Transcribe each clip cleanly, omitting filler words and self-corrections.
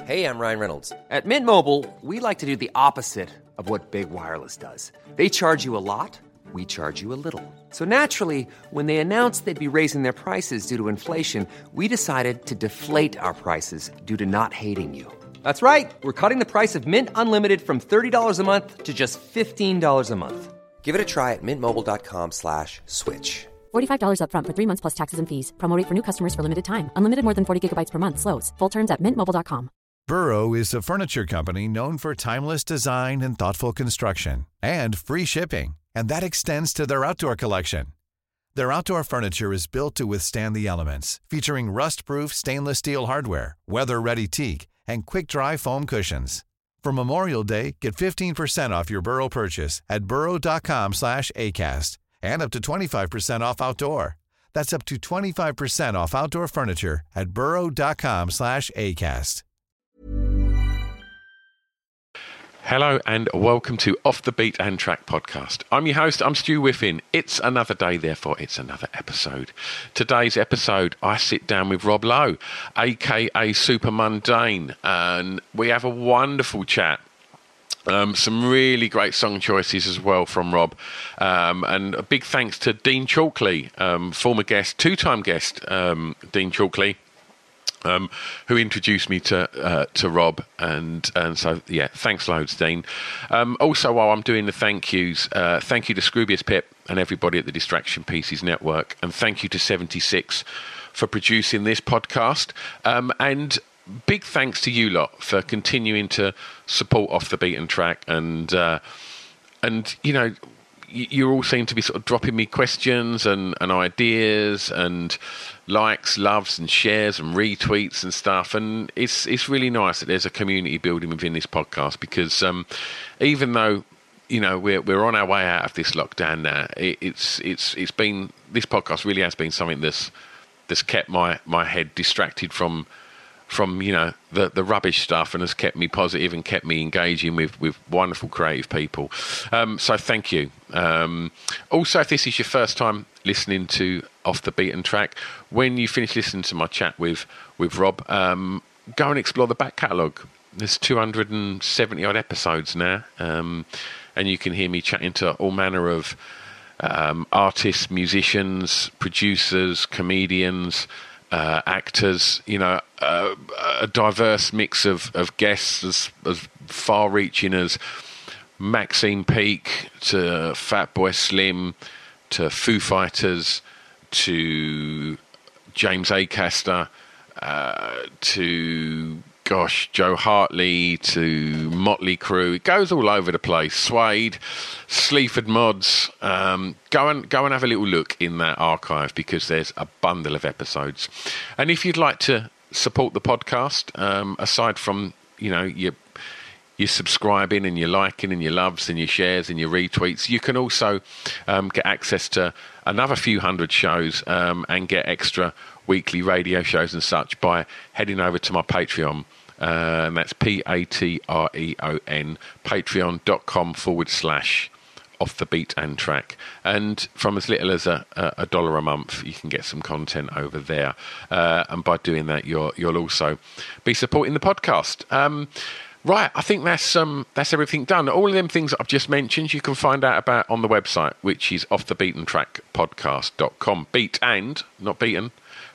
Hey, I'm Ryan Reynolds. At Mint Mobile, we like to do the opposite of what Big Wireless does. They charge you a lot, we charge you a little. So naturally, when they announced they'd be raising their prices due to inflation, we decided to deflate our prices due to not hating you. That's right. We're cutting the price of Mint Unlimited from $30 a month to just $15 a month. Give it a try at mintmobile.com/switch. $45 up front for 3 months plus taxes and fees. Promo rate for new customers for limited time. Unlimited more than 40 gigabytes per month. Slows full terms at mintmobile.com. Burrow is a furniture company known for timeless design and thoughtful construction and free shipping, and that extends to their outdoor collection. Their outdoor furniture is built to withstand the elements, featuring rust-proof stainless steel hardware, weather-ready teak, and quick-dry foam cushions. For Memorial Day, get 15% off your Burrow purchase at burrow.com/ACAST and up to 25% off outdoor. That's up to 25% off outdoor furniture at burrow.com/ACAST. Hello and welcome to Off the Beat and Track podcast. I'm your host, I'm Stu Whiffin. It's another day, therefore it's another episode. Today's episode, I sit down with Rob Lowe, aka Super Mundane, and we have a wonderful chat. Some really great song choices as well from Rob, and a big thanks to Dean Chalkley, former guest, two-time guest, Dean Chalkley, who introduced me to Rob, and so yeah, thanks loads, Dean. Also, while I'm doing the thank yous, thank you to Scroobius Pip and everybody at the Distraction Pieces Network, and thank you to 76 for producing this podcast, and big thanks to you lot for continuing to support Off the Beaten Track, and you know, you all seem to be sort of dropping me questions and ideas and likes, loves and shares and retweets and stuff, and it's really nice that there's a community building within this podcast, because even though, you know, we're on our way out of this lockdown now, it's been, this podcast really has been something that's kept my head distracted from you know, the rubbish stuff, and has kept me positive and kept me engaging with wonderful creative people. So thank you. Also, if this is your first time listening to Off the Beaten Track, when you finish listening to my chat with Rob, go and explore the back catalogue. There's 270 odd episodes now, and you can hear me chatting to all manner of artists, musicians, producers, comedians, actors, you know, a diverse mix of guests as far-reaching as Maxine Peake to Fatboy Slim to Foo Fighters to James Acaster to Joe Hartley to Motley Crue. It goes all over the place. Suede, Sleaford Mods. Go and have a little look in that archive, because there's a bundle of episodes. And if you'd like to support the podcast, aside from, you know, your subscribing and your liking and your loves and your shares and your retweets, you can also get access to another few hundred shows, and get extra weekly radio shows and such by heading over to my Patreon. And that's Patreon, patreon.com/Off the Beat and Track. And from as little as a $1 a month, you can get some content over there. And by doing that, you'll also be supporting the podcast. Right, I think that's everything done. All of them things that I've just mentioned, you can find out about on the website, which is offthebeatentrackpodcast.com. Beat and, not beaten,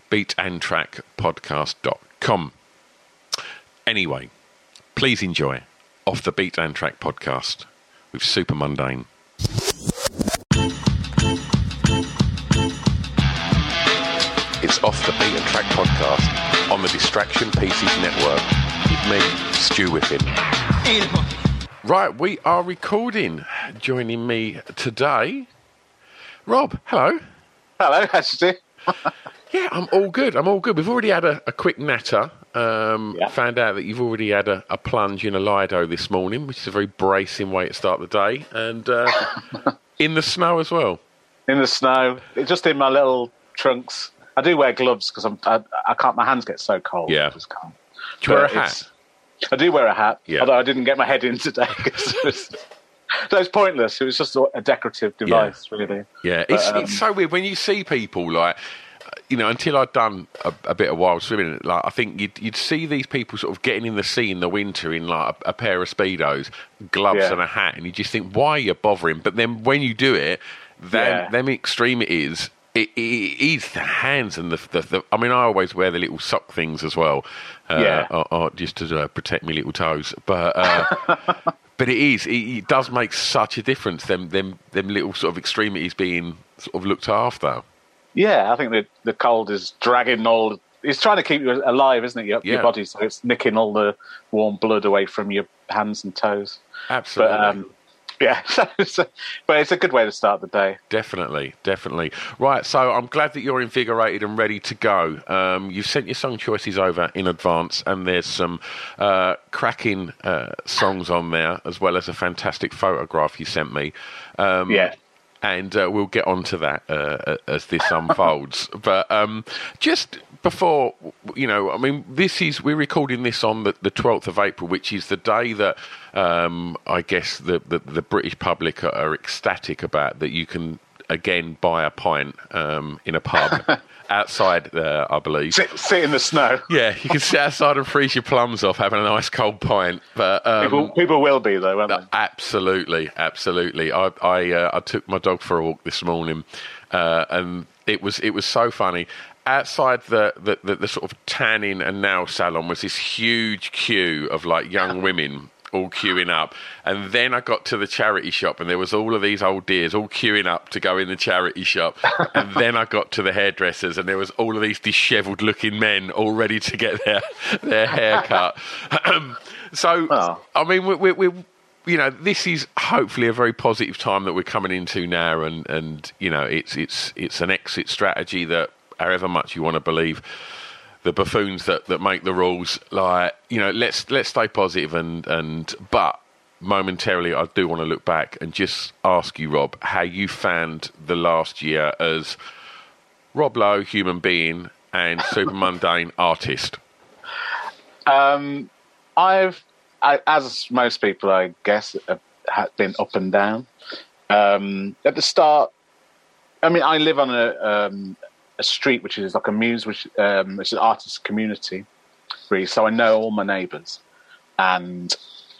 beatandtrackpodcast.com. Anyway, please enjoy Off the Beat and Track podcast with Super Mundane. It's Off the Beat and Track podcast on the Distraction Pieces Network with me, Stu Whiffin. Right, we are recording. Joining me today, Rob. Hello. Hello, how's it doing? Yeah, I'm all good. We've already had a quick natter. Found out that you've already had a plunge in a Lido this morning, which is a very bracing way to start the day. And in the snow as well. In the snow. Just in my little trunks. I do wear gloves because I can't, my hands get so cold. Yeah. I just can't. Do you wear a hat? I do wear a hat, yeah. Although I didn't get my head in today. It's pointless. It was just a decorative device, really. Yeah, it's so weird when you see people like, until I'd done a bit of wild swimming, like I think you'd see these people sort of getting in the sea in the winter in like a pair of Speedos, gloves and a hat, and you just think, why are you bothering? But then when you do it, them extremities, it is the hands and the I mean, I always wear the little sock things as well, just to protect my little toes. But but it does make such a difference. Them little sort of extremities being sort of looked after. Yeah, I think the cold is dragging all. It's trying to keep you alive, isn't it? Your body, so it's nicking all the warm blood away from your hands and toes. Absolutely. But, but it's a good way to start the day. Definitely. Right, so I'm glad that you're invigorated and ready to go. You've sent your song choices over in advance, and there's some cracking songs on there, as well as a fantastic photograph you sent me. And we'll get on to that as this unfolds. But just before, I mean, we're recording this on the 12th of April, which is the day that I guess the British public are ecstatic about, that you can, again, buy a pint in a pub. Outside there, I believe. Sit in the snow. Yeah, you can sit outside and freeze your plums off having a nice cold pint. But people will be though, won't they? Absolutely. I took my dog for a walk this morning, and it was so funny. Outside the sort of tanning and nail salon was this huge queue of like young women all queuing up, and then I got to the charity shop and there was all of these old dears all queuing up to go in the charity shop, and then I got to the hairdressers and there was all of these dishevelled looking men all ready to get their hair cut. I mean, we're this is hopefully a very positive time that we're coming into now, and it's an exit strategy that, however much you want to believe the buffoons that make the rules, like, let's stay positive but momentarily I do want to look back and just ask you, Rob, how you found the last year as Rob Lowe, human being, and super mundane artist. I've, as most people, I guess, have been up and down. At the start, I mean, I live on a street which is like a muse, which is an artist community, really. So I know all my neighbours, and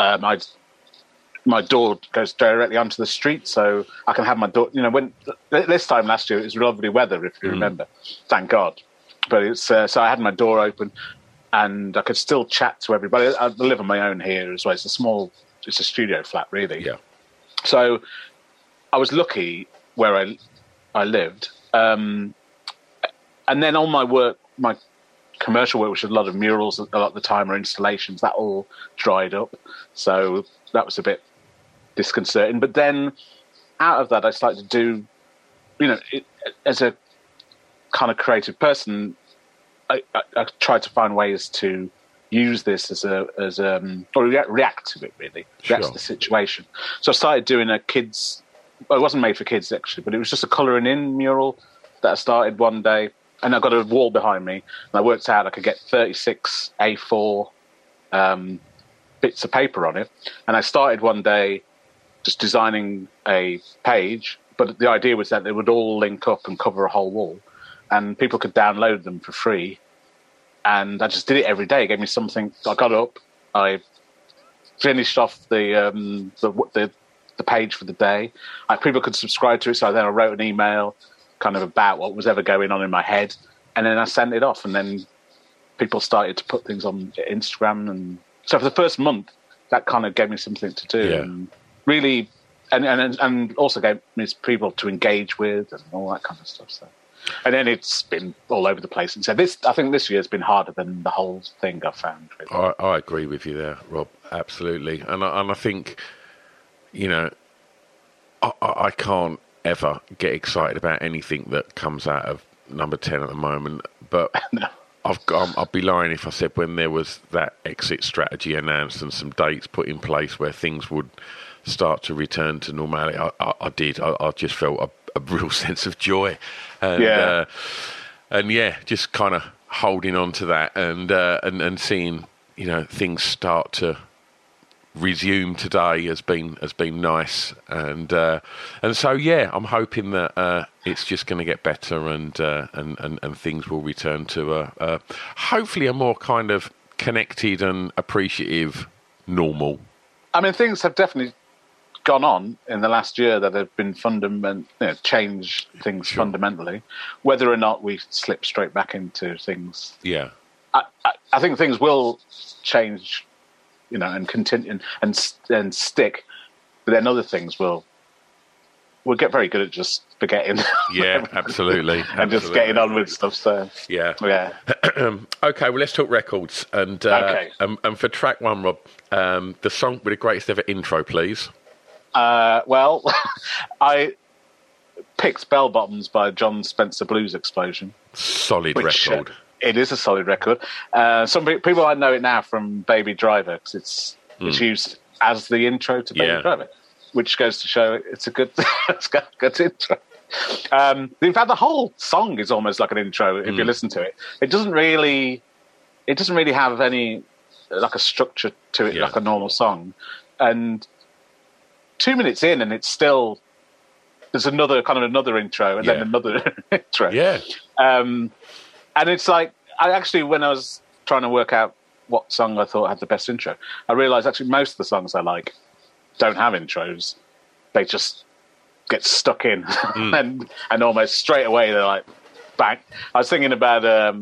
my door goes directly onto the street, so I can have my door. When this time last year it was lovely weather, if you remember, thank God. But it's so I had my door open, and I could still chat to everybody. I live on my own here as well. It's a studio flat, really. Yeah. So I was lucky where I lived. And then all my work, my commercial work, which was a lot of murals a lot of the time, or installations, that all dried up. So that was a bit disconcerting. But then out of that, I started to do, as a kind of creative person, I tried to find ways to use this or react to it, really. React to the situation. So I started doing it wasn't made for kids, actually, but it was just a colouring in mural that I started one day. And I got a wall behind me, and I worked out I could get 36 A4 bits of paper on it. And I started one day just designing a page, but the idea was that they would all link up and cover a whole wall, and people could download them for free. And I just did it every day. It gave me something. I got up, I finished off the page for the day. People could subscribe to it, so then I wrote an email kind of about what was ever going on in my head, and then I sent it off, and then people started to put things on Instagram, and so for the first month that kind of gave me something to do, and really, and also gave me people to engage with and all that kind of stuff. So, and then it's been all over the place, and so I think this year's been harder than the whole thing I've found. Really. I agree with you there, Rob, absolutely, and I think, I can't ever get excited about anything that comes out of Number 10 at the moment, but no. I'd be lying if I said when there was that exit strategy announced and some dates put in place where things would start to return to normality, I did. I just felt a real sense of joy, and just kind of holding on to that and seeing things start to resume today has been nice, and so yeah, I'm hoping that it's just going to get better, and things will return to hopefully a more kind of connected and appreciative normal. I mean, things have definitely gone on in the last year that have been changed things fundamentally. Whether or not we slip straight back into things, I think things will change, and continue and stick. But then other things we'll get very good at just forgetting. Yeah, absolutely. And just getting on with stuff. So yeah. Okay, well, let's talk records. And and for track one, Rob, the song with the greatest ever intro, please. Well, I picked Bell Bottoms by John Spencer Blues Explosion. Solid record. It is a solid record. Some people I know it now from Baby Driver, because it's used as the intro to Baby Driver, which goes to show it's a good, it's got a good intro. In fact, the whole song is almost like an intro if you listen to it. It doesn't really have any like a structure to it like a normal song. And 2 minutes in, and it's still there's another intro, and then another intro. Yeah. And it's like, when I was trying to work out what song I thought had the best intro, I realised actually most of the songs I like don't have intros. They just get stuck in, and almost straight away they're like, bang. I was thinking about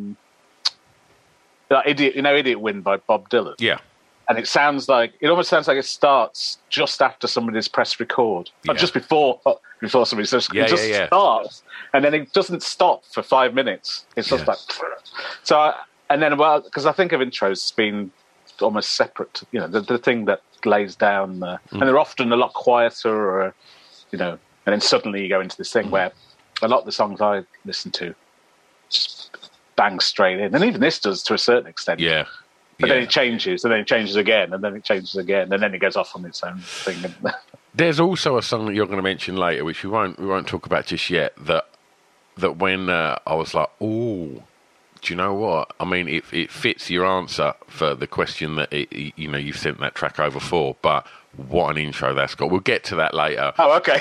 Idiot Wind by Bob Dylan. Yeah. And it almost sounds like it starts just after somebody's pressed record, or just before somebody says it just starts, and then it doesn't stop for 5 minutes. It's just like so. And then, because I think of intros as being almost separate, the thing that lays down, and they're often a lot quieter, or and then suddenly you go into this thing where a lot of the songs I listen to just bang straight in, and even this does to a certain extent. Yeah. But then it changes, and then it changes again, and then it changes again, and then it goes off on its own thing. There's also a song that you're going to mention later, which we won't talk about just yet. That when I was like, oh, do you know what? I mean, it fits your answer for the question that you've sent that track over for. But what an intro that's got. We'll get to that later. Oh, okay.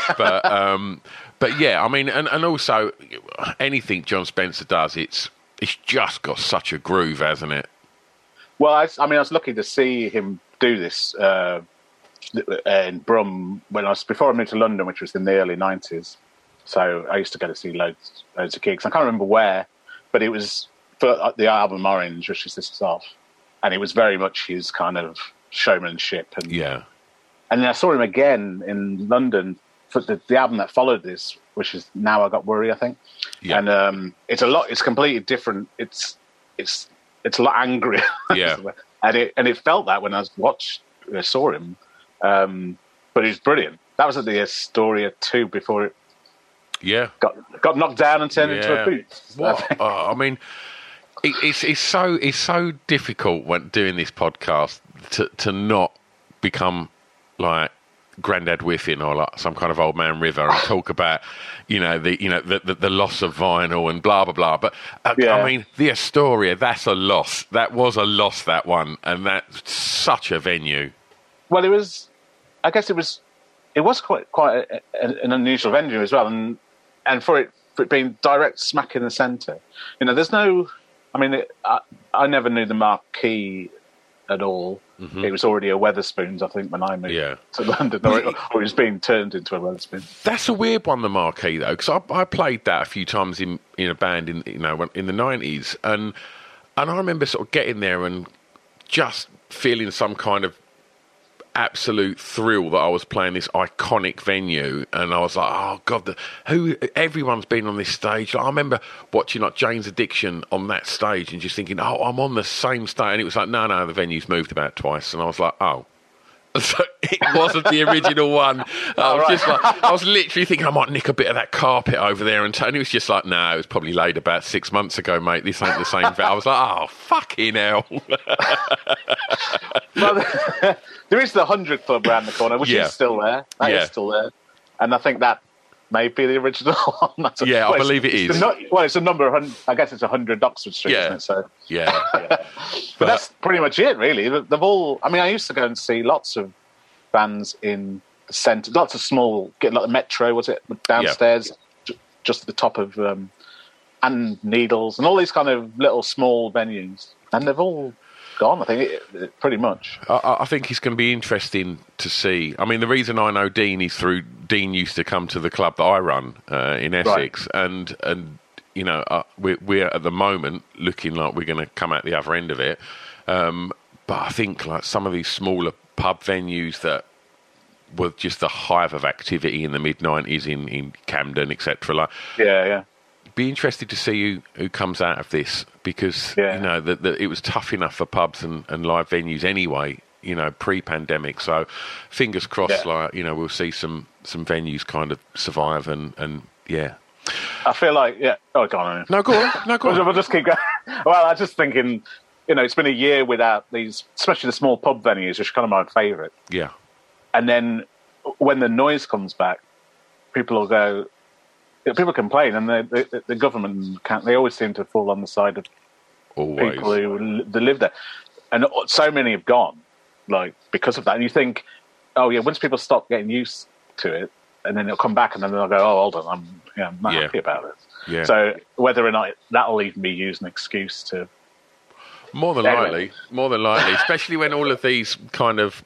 But yeah, I mean, and also anything John Spencer does, it's just got such a groove, hasn't it? Well, I was lucky to see him do this in Brum before I moved to London, which was in the early 90s. So I used to go to see loads of gigs. I can't remember where, but it was for the album Orange, which is this off, and it was very much his kind of showmanship. And and then I saw him again in London for the album that followed this, which is Now I Got Worry, I think. Yeah. And it's completely different. It's a lot angrier. Yeah. and it felt that when I saw him. But he was brilliant. That was at the Astoria 2 before it got knocked down and turned into a boot. What? I mean, it's so difficult when doing this podcast to not become like Grandad Whiffin or like some kind of Old Man River and talk about the loss of vinyl and blah blah blah. But I mean, the Astoria, that's a loss. That was a loss, that one, and that's such a venue. Well, it was. I guess it was quite an unusual venue as well, and for it being direct smack in the centre. There's no. I mean, I never knew the marquee at all. Mm-hmm. It was already a Wetherspoons, I think, when I moved to London, or it was being turned into a Wetherspoons. That's a weird one, the marquee, though, because I played that a few times in a band in the 90s, and I remember sort of getting there and just feeling some kind of absolute thrill that I was playing this iconic venue, and I was like, oh god, everyone's been on this stage. Like, I remember watching like Jane's Addiction on that stage and just thinking, oh, I'm on the same stage, and it was like, no, the venue's moved about twice, and I was like, oh. So it wasn't the original one. I was literally thinking I might nick a bit of that carpet over there, and it was just like, no, it was probably laid about 6 months ago, mate. This ain't the same. I was like, oh, fucking hell. Well, there is the 100 Club around the corner, which is still there. That is still there, and I think that may be the original one. I believe it is. It's a number. I guess it's 100 Oxford Street, isn't it? So yeah. But that's pretty much it, really. They've all. I mean, I used to go and see lots of bands in the centre, lots of small, get like the Metro, was it, downstairs, just at the top of, and Needles, and all these kind of little small venues. And they've all gone, I think, pretty much. I think it's going to be interesting to see. I mean, the reason I know Dean is through Dean used to come to the club that I run in Essex, right. and you know, we're at the moment looking like we're going to come out the other end of it. But I think like some of these smaller pub venues that were just the hive of activity in the mid-90s in Camden, etc. Like, yeah. Be interested to see who comes out of this, because you know that it was tough enough for pubs and live venues anyway, you know, pre-pandemic. So fingers crossed, like, you know, we'll see some venues kind of survive and yeah. I feel like Oh, go on. No, go on. We'll just keep going. Well, I was just thinking, you know, it's been a year without these, especially the small pub venues, which are kind of my favourite. Yeah. And then when the noise comes back, people complain, and the government they always seem to fall on the side of people who live there, and so many have gone, like, because of that. And you think, oh yeah, once people stop getting used to it, and then they'll come back, and then they'll go, oh, hold on, I'm not happy about it. Yeah. So whether or not that'll even be used an excuse to, more than likely, especially when all of these kind of,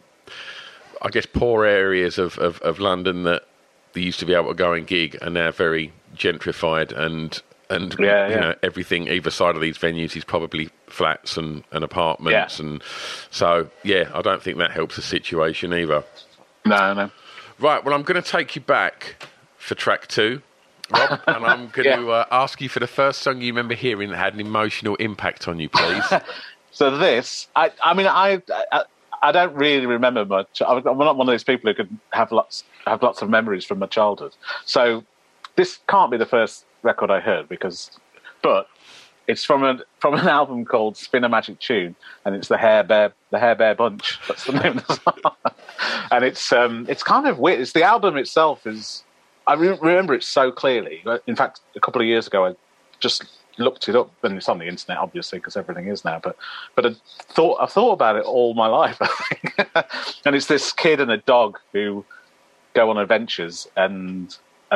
I guess, poor areas of London that they used to be able to go and gig are now very gentrified, and you know, everything either side of these venues is probably flats and apartments, and so I don't think that helps the situation either. No. Right, well, I'm going to take you back for track 2, Rob, and I'm going to ask you for the first song you remember hearing that had an emotional impact on you, please. So this, I mean, I don't really remember much. I'm not one of those people who could have lots of memories from my childhood. So this can't be the first record I heard, but it's from an album called Spin a Magic Tune, and it's the Hair Bear Bunch. That's the name of the song. And it's kind of weird. It's the album itself is. I remember it so clearly. In fact, a couple of years ago, I just looked it up, and it's on the internet, obviously, because everything is now. But I've thought about it all my life, I think. And it's this kid and a dog who go on adventures and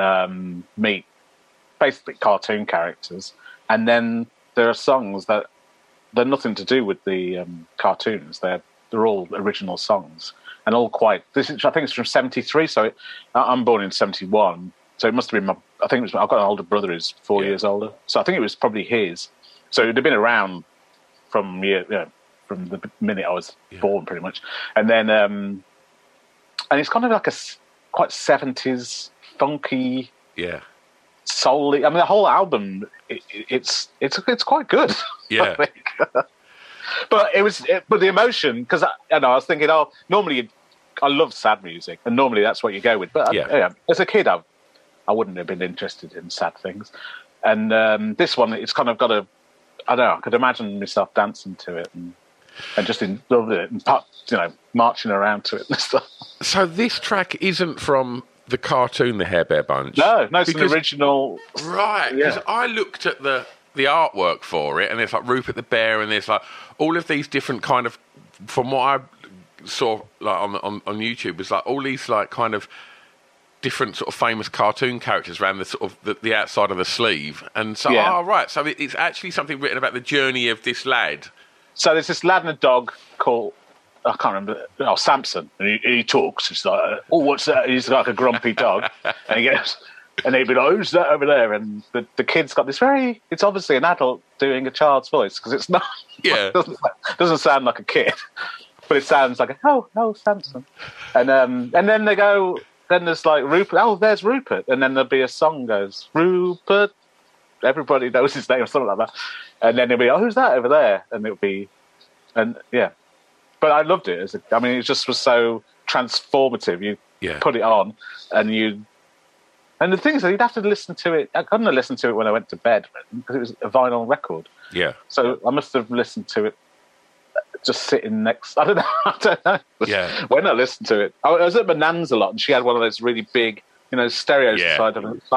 meet basically cartoon characters, and then there are songs that they're nothing to do with the cartoons. They're all original songs, and all quite. I think it's from '73. So I'm born in '71. So it must have been I've got an older brother who's 4 years older. So I think it was probably his. So it would have been around from the minute I was born, pretty much. And then and it's kind of like a quite '70s funky. Yeah. Solely, I mean, the whole album, it's quite good. Yeah. I think. But but the emotion, because I was thinking, normally I love sad music, and normally that's what you go with. But as a kid, I wouldn't have been interested in sad things. And this one, it's kind of got I could imagine myself dancing to it and just loved it and marching around to it and stuff. So this track isn't from the cartoon, the Hair Bear Bunch? No, it's an original. Right, because I looked at the artwork for it, and there's like Rupert the Bear, and there's like all of these different kind of, from what I saw like on YouTube, was like all these like kind of different sort of famous cartoon characters around the sort of the outside of the sleeve, and so so it's actually something written about the journey of this lad. So there's this lad and a dog called, I can't remember. Samson, and he talks. It's like, what's that? He's like a grumpy dog, and he goes, and he'd be like, who's that over there? And the kid's got this it's obviously an adult doing a child's voice, because it's not. Yeah, it doesn't sound like a kid, but it sounds like Samson. And then they go. Then there's like Rupert. Oh, there's Rupert, and then there'll be a song goes Rupert. Everybody knows his name or something like that. And then it'll be, who's that over there? And it'll be, But I loved it. It just was so transformative. You put it on, and the thing is that you'd have to listen to it. I couldn't have listened to it when I went to bed, because it was a vinyl record. Yeah. So I must have listened to it just sitting next. I don't know. Yeah. When I listened to it, I was at Manan's a lot, and she had one of those really big, stereos side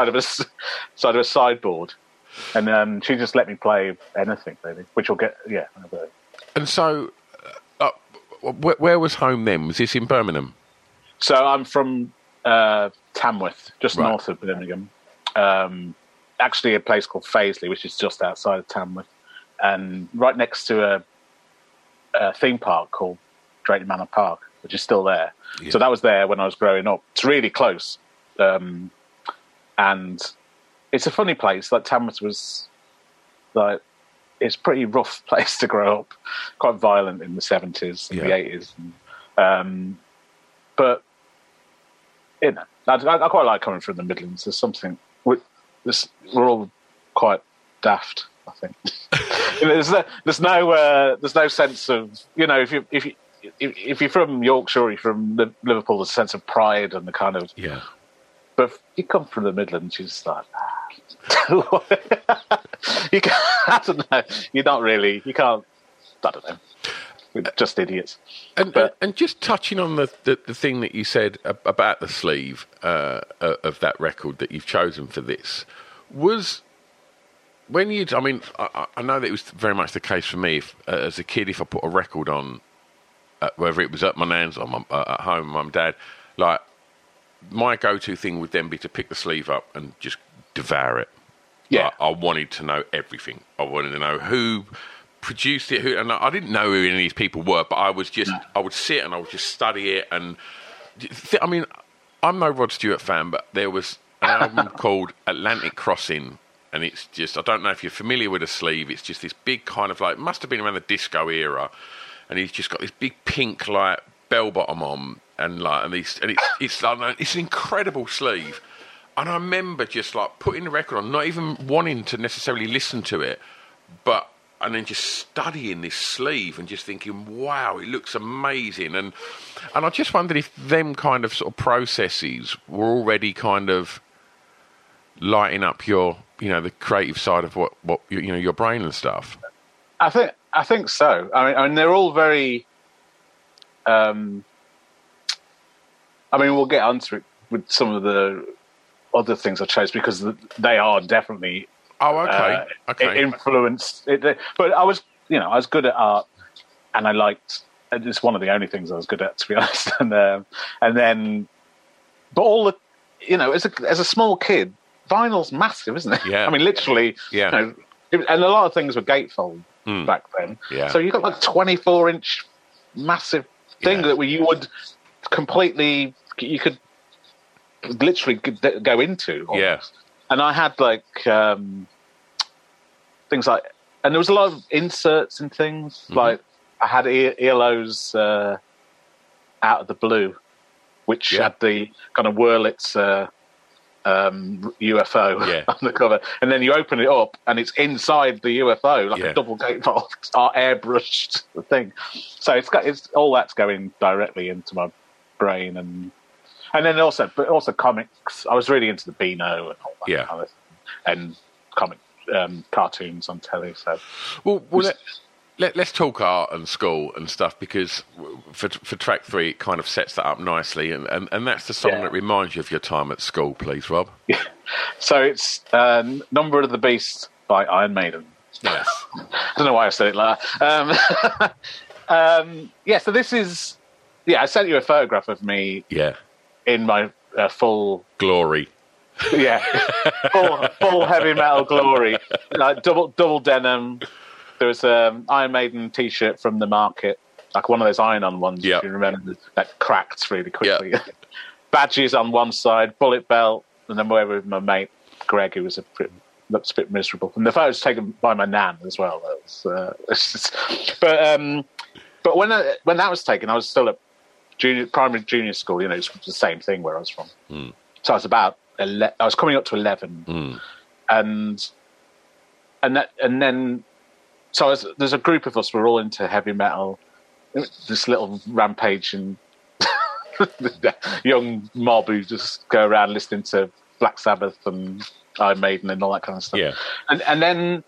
of a sideboard, and she just let me play anything really, which will get And so. Where was home then? Was this in Birmingham? So I'm from Tamworth, just north of Birmingham. Actually, a place called Fazeley, which is just outside of Tamworth, and right next to a theme park called Drayton Manor Park, which is still there. Yeah. So that was there when I was growing up. It's really close, and it's a funny place. Like Tamworth was, like, it's a pretty rough place to grow up. Quite violent in the 70s and the 80s, but you know, I quite like coming from the Midlands. There's something. We're all quite daft, I think. You know, there's no sense of, you know, if you're from Yorkshire or you're from Liverpool, there's a sense of pride and the kind of But if you come from the Midlands, you're just like, you can't, I don't know. You're not really. You can't. I don't know. We're just idiots. And just touching on the thing that you said about the sleeve of that record that you've chosen for this, was when you. I mean, I know that it was very much the case for me. As a kid, if I put a record on, whether it was at my nan's or at home, mum, dad, like my go-to thing would then be to pick the sleeve up and just devour it. Yeah, I wanted to know everything. I wanted to know who produced it, and I didn't know who any of these people were, but I would sit and I would just study it. And I mean, I'm no Rod Stewart fan, but there was an album called Atlantic Crossing, and it's just, I don't know if you're familiar with a sleeve. It's just this big kind of like, it must have been around the disco era, and he's just got this big pink like bell bottom on, and it's an incredible sleeve. And I remember just like putting the record on, not even wanting to necessarily listen to it, and then just studying this sleeve and just thinking, wow, it looks amazing. And I just wondered if them kind of sort of processes were already kind of lighting up your, you know, the creative side of what you know, your brain and stuff. I think so. I mean, they're all very. I mean, we'll get onto it with some of the other things I chose because they are definitely influenced. But I was good at art, and I liked. It's one of the only things I was good at, to be honest. And then, but all the, you know, as a small kid, vinyl's massive, isn't it? Yeah. I mean, literally. Yeah. You know, and a lot of things were gatefold back then. Yeah. So you got like 24-inch massive thing that you would completely, you could literally go into. Almost. Yeah. And I had like things like, and there was a lot of inserts and things. Mm-hmm. Like I had ELO's Out of the Blue, which had the kind of Wurlitz UFO on the cover, and then you open it up and it's inside the UFO, like a double gatefold airbrushed thing. So it's all that's going directly into my brain, and then also comics. I was really into the Beano and all that kind of, and comic cartoons on telly. So let's talk art and school and stuff, because for track 3 it kind of sets that up nicely, and that's the song that reminds you of your time at school, please, Rob. Yeah. So it's Number of the Beast by Iron Maiden. Yes. I don't know why I said it like that. So this is, I sent you a photograph of me in my full glory. Yeah, full heavy metal glory, like double denim. There was an Iron Maiden T-shirt from the market, like one of those iron-on ones, if you remember, that cracked really quickly. Yep. Badges on one side, bullet belt, and then over with my mate Greg, who looked a bit miserable. And the photo was taken by my nan as well. But when that was taken, I was still at primary junior school. You know, it's the same thing where I was from. Mm. So I was I was coming up to 11, and then. So there's a group of us. We're all into heavy metal. This little rampaging young mob who just go around listening to Black Sabbath and Iron Maiden and all that kind of stuff. Yeah. And then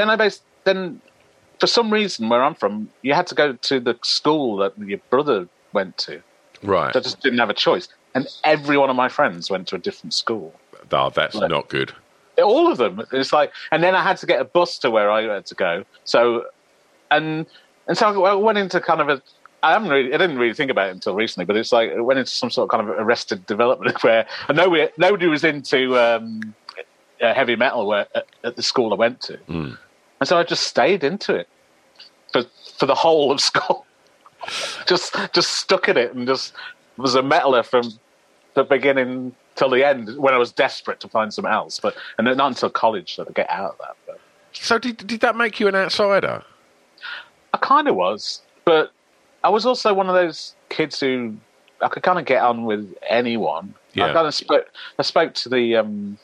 for some reason where I'm from, you had to go to the school that your brother went to. Right. So I just didn't have a choice. And every one of my friends went to a different school. Oh, that's not good. All of them. It's like, and then I had to get a bus to where I had to go. So, and so I went into kind of I didn't really think about it until recently, but it's like it went into some sort of kind of arrested development where nobody was into heavy metal at the school I went to, and so I just stayed into it for the whole of school. just stuck in it and just was a metaler from the beginning till the end when I was desperate to find something else. And not until college that I get out of that. But. So did that make you an outsider? I kind of was, but I was also one of those kids who I could kind of get on with anyone. Yeah. I spoke to the, I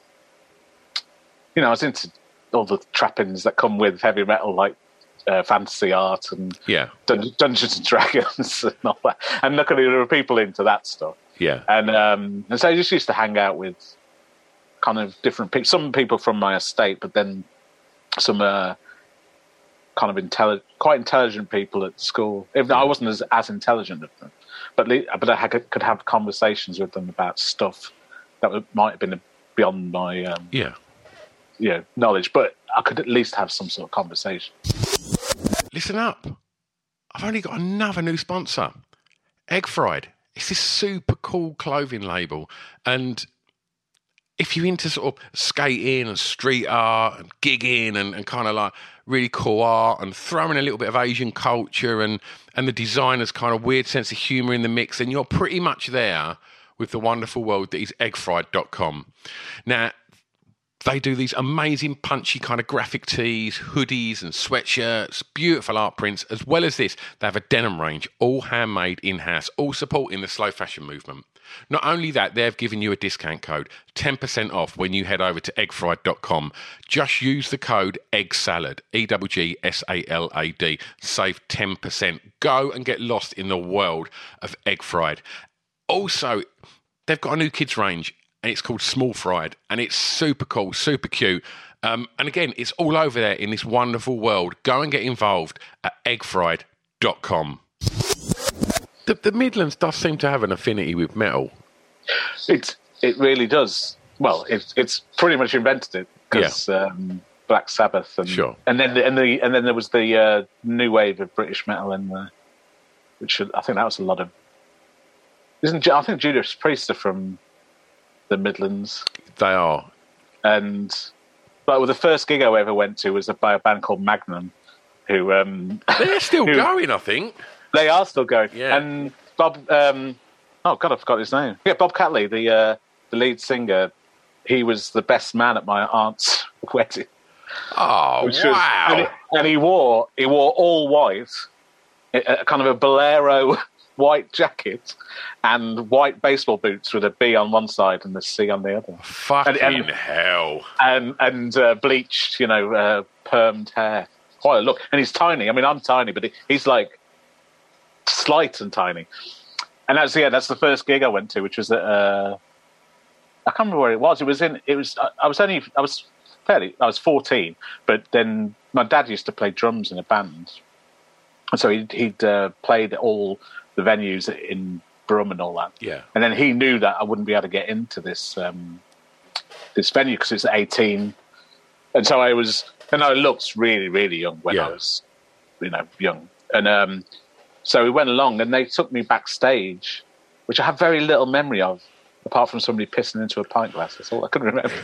was into all the trappings that come with heavy metal, like fantasy art and Dungeons and Dragons and all that. And luckily there were people into that stuff. Yeah. And so I just used to hang out with kind of different people, some people from my estate, but then some kind of quite intelligent people at school. Even though I wasn't as intelligent as them, but I could have conversations with them about stuff that might have been beyond my knowledge, but I could at least have some sort of conversation. Listen up. I've only got another new sponsor, Egg Fried. It's this super cool clothing label, and if you're into sort of skating and street art and gigging and kind of like really cool art and throwing a little bit of Asian culture and the designer's kind of weird sense of humour in the mix, then you're pretty much there with the wonderful world that is eggfried.com. Now, they do these amazing punchy kind of graphic tees, hoodies and sweatshirts, beautiful art prints. As well as this, they have a denim range, all handmade in-house, all supporting the slow fashion movement. Not only that, they've given you a discount code, 10% off when you head over to eggfried.com. Just use the code EGGSALAD, EGGSALAD. Save 10%. Go and get lost in the world of Egg Fried. Also, they've got a new kids range, and it's called Small Fried, and it's super cool, super cute. And again, it's all over there in this wonderful world. Go and get involved at eggfried.com. The Midlands does seem to have an affinity with metal. It really does. Well, it's pretty much invented it because Black Sabbath and then there was the new wave of British metal which I think that was a lot of. I think Judas Priest are from the Midlands. They are. And the first gig I ever went to was by a band called Magnum, who they're still going, I think. They are still going. Yeah. And Bob I forgot his name. Yeah, Bob Catley, the lead singer, he was the best man at my aunt's wedding. Oh, wow. And he wore all white, a kind of a bolero white jacket and white baseball boots with a B on one side and a C on the other. Fucking hell. And bleached, permed hair. Quite a look. And he's tiny. I mean, I'm tiny, but he's like slight and tiny. And that's the first gig I went to, which was at I can't remember where it was. I was 14, but then my dad used to play drums in a band. And so he'd played all the venues in Brum and all that. Yeah. And then he knew that I wouldn't be able to get into this this venue because it's 18. And so I looked really, really young when I was, young. And so we went along and they took me backstage, which I have very little memory of, apart from somebody pissing into a pint glass. That's all I can remember.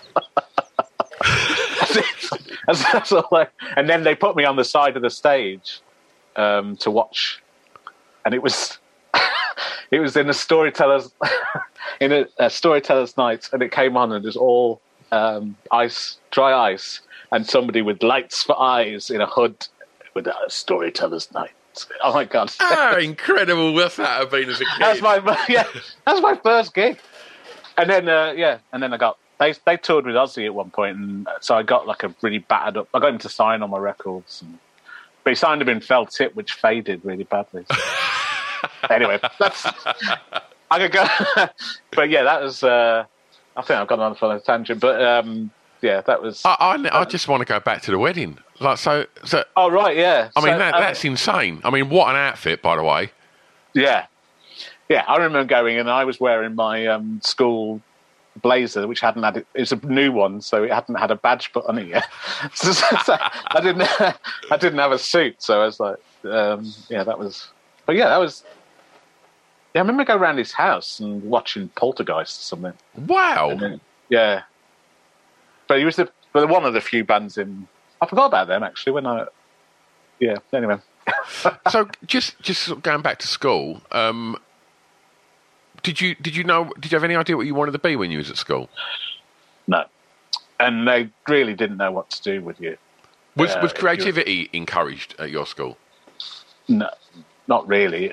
That's all and then they put me on the side of the stage to watch. And it was in a storyteller's storyteller's night, and it came on, and it was all dry ice, and somebody with lights for eyes in a hood with a storyteller's night. Oh my God! How incredible must that have been as a kid? That's my first gig, and then I got they toured with Ozzy at one point, and so I got like a really battered up. I got him to sign on my records. But he signed them in felt tip, which faded really badly. So. Anyway, I could go. But yeah, that was. I think I've gone on for a tangent, but that was. I just want to go back to the wedding. Like so. Oh right, yeah. I mean that's insane. I mean, what an outfit, by the way. Yeah, yeah. I remember going, and I was wearing my school blazer, which hadn't had it was a new one, so it hadn't had a badge put on it yet. so I didn't have a suit, so I was like, that was. But yeah, that was. Yeah, I remember going around his house and watching Poltergeist or something. Wow. Then, yeah. But he was one of the few bands in. I forgot about them actually when I. Yeah. Anyway. So just sort of going back to school, did you have any idea what you wanted to be when you was at school? No, and they really didn't know what to do with you. Was creativity encouraged at your school? No, not really.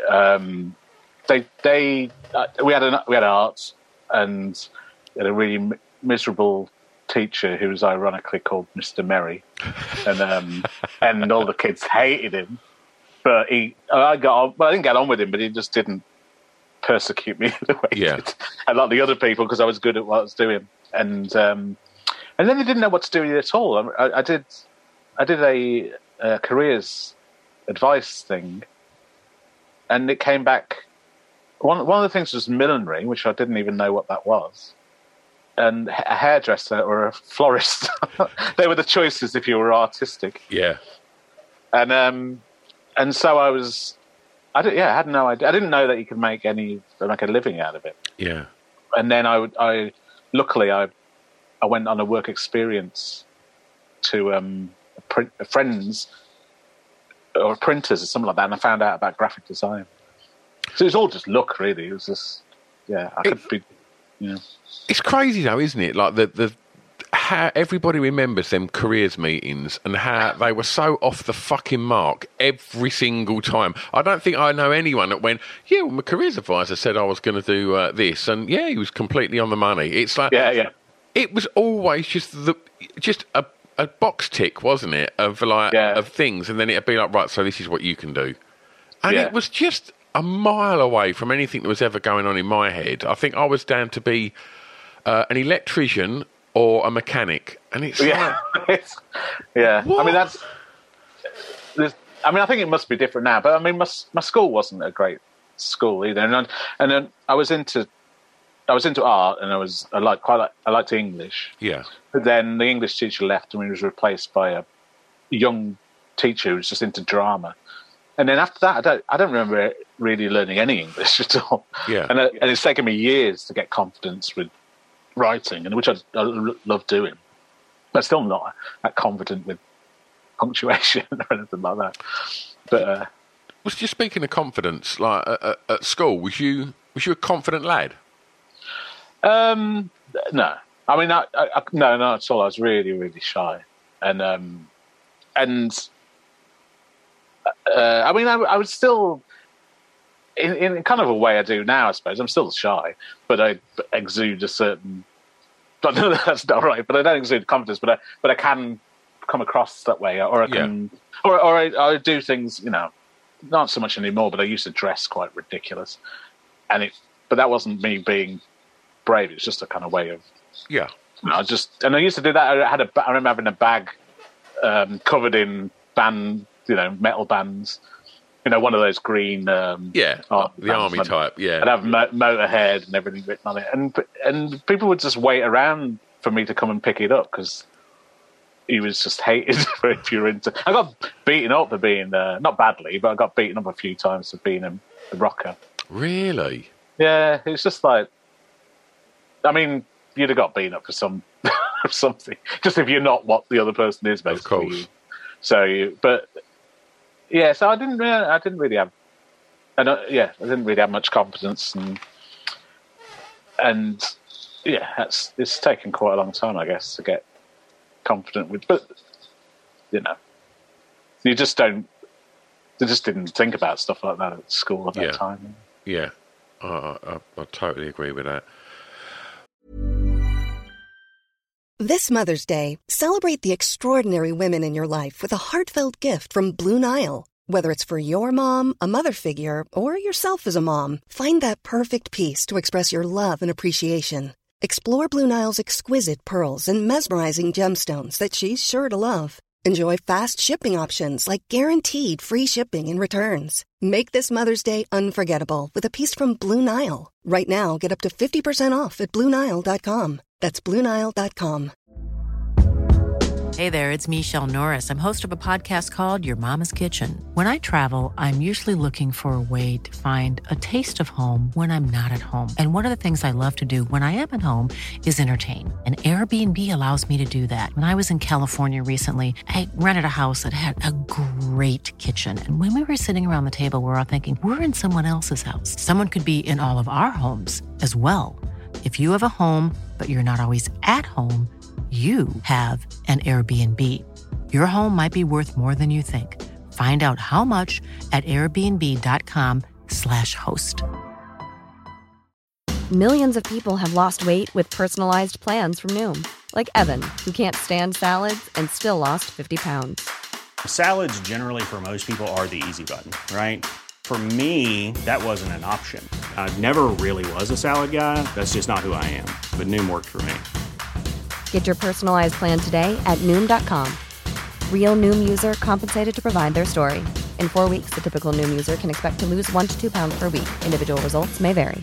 We had art, and we had a really miserable teacher who was ironically called Mr. Merry, and all the kids hated him. But I didn't get on with him, but he just didn't persecute me the way he did. And like the other people, because I was good at what I was doing. And then they didn't know what to do with it at all. I did a careers advice thing, and it came back. One of the things was millinery, which I didn't even know what that was, and a hairdresser or a florist. They were the choices if you were artistic. Yeah. And so I had no idea. I didn't know that you could make a living out of it. Yeah. And then luckily I went on a work experience to a friend's or printers or something like that, and I found out about graphic design. So it was all just luck, really. It was just, It's crazy though, isn't it? Like the how everybody remembers them careers meetings and how they were so off the fucking mark every single time. I don't think I know anyone that went, yeah, well, my careers advisor said I was going to do this, and yeah, he was completely on the money. It's like, it was always just a box tick, wasn't it, of of things, and then it'd be like, right, so this is what you can do, and it was just a mile away from anything that was ever going on in my head. I think I was down to be an electrician or a mechanic, and it's What? I think it must be different now, but I mean, my school wasn't a great school either, and then I was into art, and I liked English. Yeah. But then the English teacher left, and he was replaced by a young teacher who was just into drama. And then after that, I don't remember really learning any English at all. Yeah. And it's taken me years to get confidence with writing, and which I love doing. But still not that confident with punctuation or anything like that. But was just speaking of confidence, like at school, was you a confident lad? No. I mean, no, not at all. I was really, really shy, and I mean, I was still, in kind of a way I do now, I suppose. I'm still shy, but I exude a certain. I know that's not right, but I don't exude confidence. But I can come across that way, or I can, or I do things. Not so much anymore. But I used to dress quite ridiculous, but that wasn't me being brave. It's just a kind of way of. Yeah. I used to do that. I remember having a bag covered in metal bands. One of those green. The army type. Yeah. I'd have Motorhead and everything written on it, and people would just wait around for me to come and pick it up because he was just hated for if you're into. I got beaten up for being not badly, but I got beaten up a few times for being a rocker. Really? Yeah, it's just like. I mean, you'd have got beaten up for something. Just if you're not what the other person is, basically. Of course. So I didn't really have much confidence, and it's taken quite a long time, I guess, to get confident with. But you just don't. They just didn't think about stuff like that at school at that time. Yeah, I totally agree with that. This Mother's Day, celebrate the extraordinary women in your life with a heartfelt gift from Blue Nile. Whether it's for your mom, a mother figure, or yourself as a mom, find that perfect piece to express your love and appreciation. Explore Blue Nile's exquisite pearls and mesmerizing gemstones that she's sure to love. Enjoy fast shipping options like guaranteed free shipping and returns. Make this Mother's Day unforgettable with a piece from Blue Nile. Right now, get up to 50% off at BlueNile.com. That's BlueNile.com. Hey there, it's Michelle Norris. I'm host of a podcast called Your Mama's Kitchen. When I travel, I'm usually looking for a way to find a taste of home when I'm not at home. And one of the things I love to do when I am at home is entertain. And Airbnb allows me to do that. When I was in California recently, I rented a house that had a great kitchen. And when we were sitting around the table, we were all thinking, we're in someone else's house. Someone could be in all of our homes as well. If you have a home, but you're not always at home, you have an Airbnb. Your home might be worth more than you think. Find out how much at airbnb.com/host. Millions of people have lost weight with personalized plans from Noom. Like Evan, who can't stand salads and still lost 50 pounds. Salads generally for most people are the easy button, right? For me, that wasn't an option. I never really was a salad guy. That's just not who I am. But Noom worked for me. Get your personalized plan today at Noom.com. Real Noom user compensated to provide their story. In 4 weeks, the typical Noom user can expect to lose 1 to 2 pounds per week. Individual results may vary.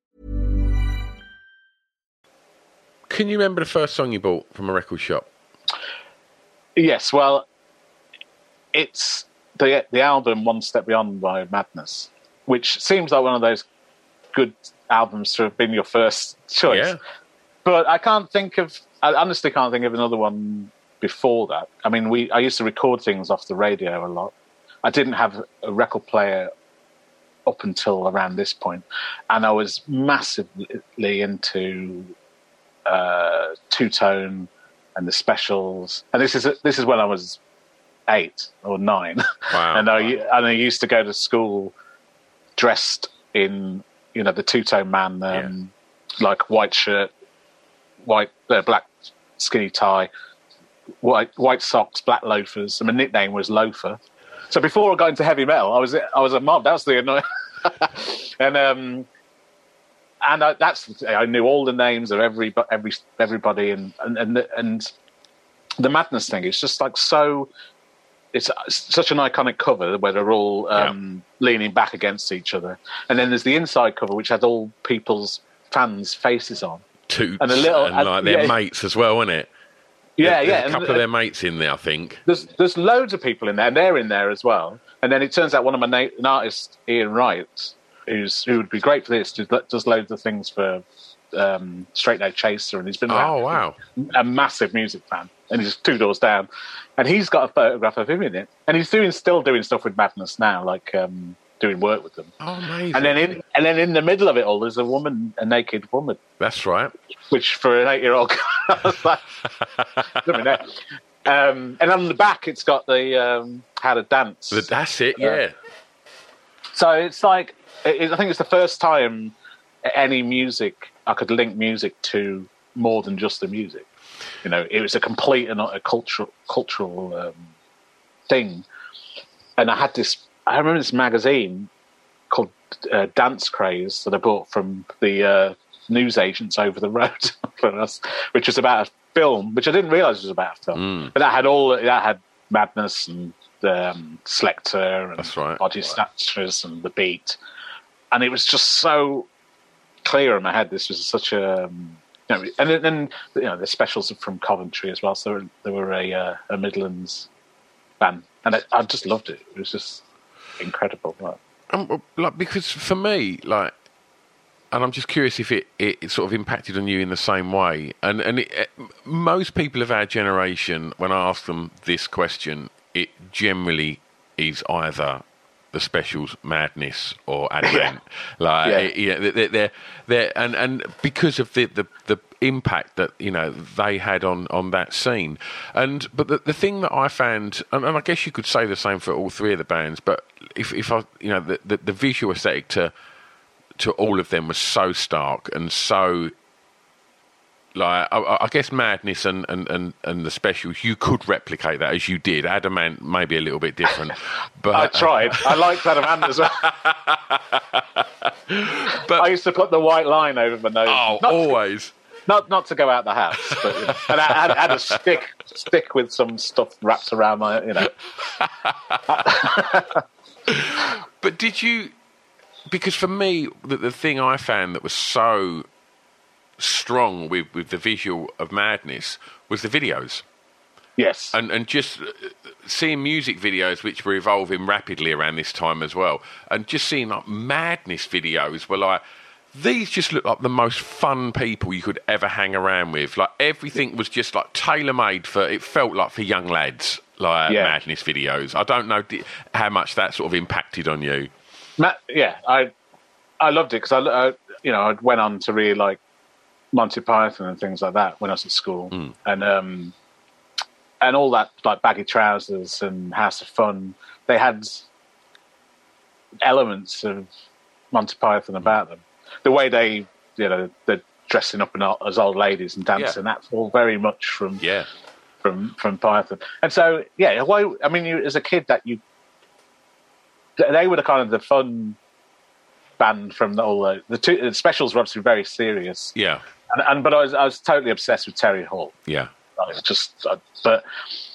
Can you remember the first song you bought from a record shop? Yes, well, it's the album One Step Beyond by Madness, which seems like one of those good albums to have been your first choice. Yeah. But I honestly can't think of another one before that. I mean, I used to record things off the radio a lot. I didn't have a record player up until around this point, and I was massively into Two-Tone and the Specials. And this is when I was 8 or 9. Wow. and I used to go to school dressed in, the Two-Tone Man, like white shirt, black skinny tie, white socks, black loafers. And my nickname was Loafer. So before I got into heavy metal, I was a mob. That was the annoying. and I knew all the names of everybody, and the Madness thing. It's just like so. It's such an iconic cover where they're all leaning back against each other, and then there's the inside cover which had all people's fans' faces on. Toots and their mates as well, isn't it? Yeah, there's a couple of their mates in there, I think. There's loads of people in there, and they're in there as well. And then it turns out one of an artist, Ian Wright, who would be great for this, does loads of things for Straight No Chaser, and he's been a massive music fan, and he's 2 doors down, and he's got a photograph of him in it, and he's still doing stuff with Madness now, like doing work with them. Oh, amazing! And then in the middle of it all, there's a naked woman. That's right. Which for an 8-year-old, I was like, and on the back it's got the How to Dance. That's it, yeah. So it's like I think it's the first time any music I could link music to more than just the music. It was a complete and a cultural thing. And I remember this magazine called Dance Craze that I bought from the news agents over the road for us, which was about a film, which I didn't realise was about a film. But that had Madness and Selector and Body Snatchers and The Beat. And it was just so clear in my head. This was such a... and then the Specials are from Coventry as well, so they were a Midlands band. And I just loved it. It was just incredible. Because for me, and I'm just curious if it sort of impacted on you in the same way. And most people of our generation, when I ask them this question, it generally is either the Specials, Madness, or Advent. They're and because of the impact that they had on that scene. But the thing that I found, and I guess you could say the same for all three of the bands, but if I the visual aesthetic to all of them was so stark and so I guess Madness and the Specials, you could replicate that as you did. Adamant maybe a little bit different, but I tried. I liked Adamant as well. But I used to put the white line over my nose. Oh, always. Not to go out the house, but and I had a stick with some stuff wrapped around my But did you? Because for me, the thing I found that was so strong with the visual of Madness was the videos. Yes. And just seeing music videos which were evolving rapidly around this time as well, and just seeing like Madness videos were like, these just look like the most fun people you could ever hang around with. Like everything was just like tailor-made it felt like for young lads, like Madness videos. I don't know how much that sort of impacted on you. I loved it because I went on to really like Monty Python and things like that when I was at school, and all that, like Baggy Trousers and House of Fun. They had elements of Monty Python about them. The way they're dressing up as old ladies and dancing, that's all very much from Python. And so, as a kid, they were the kind of the fun band from the specials were obviously very serious. Yeah. But I was totally obsessed with Terry Hall. Yeah. But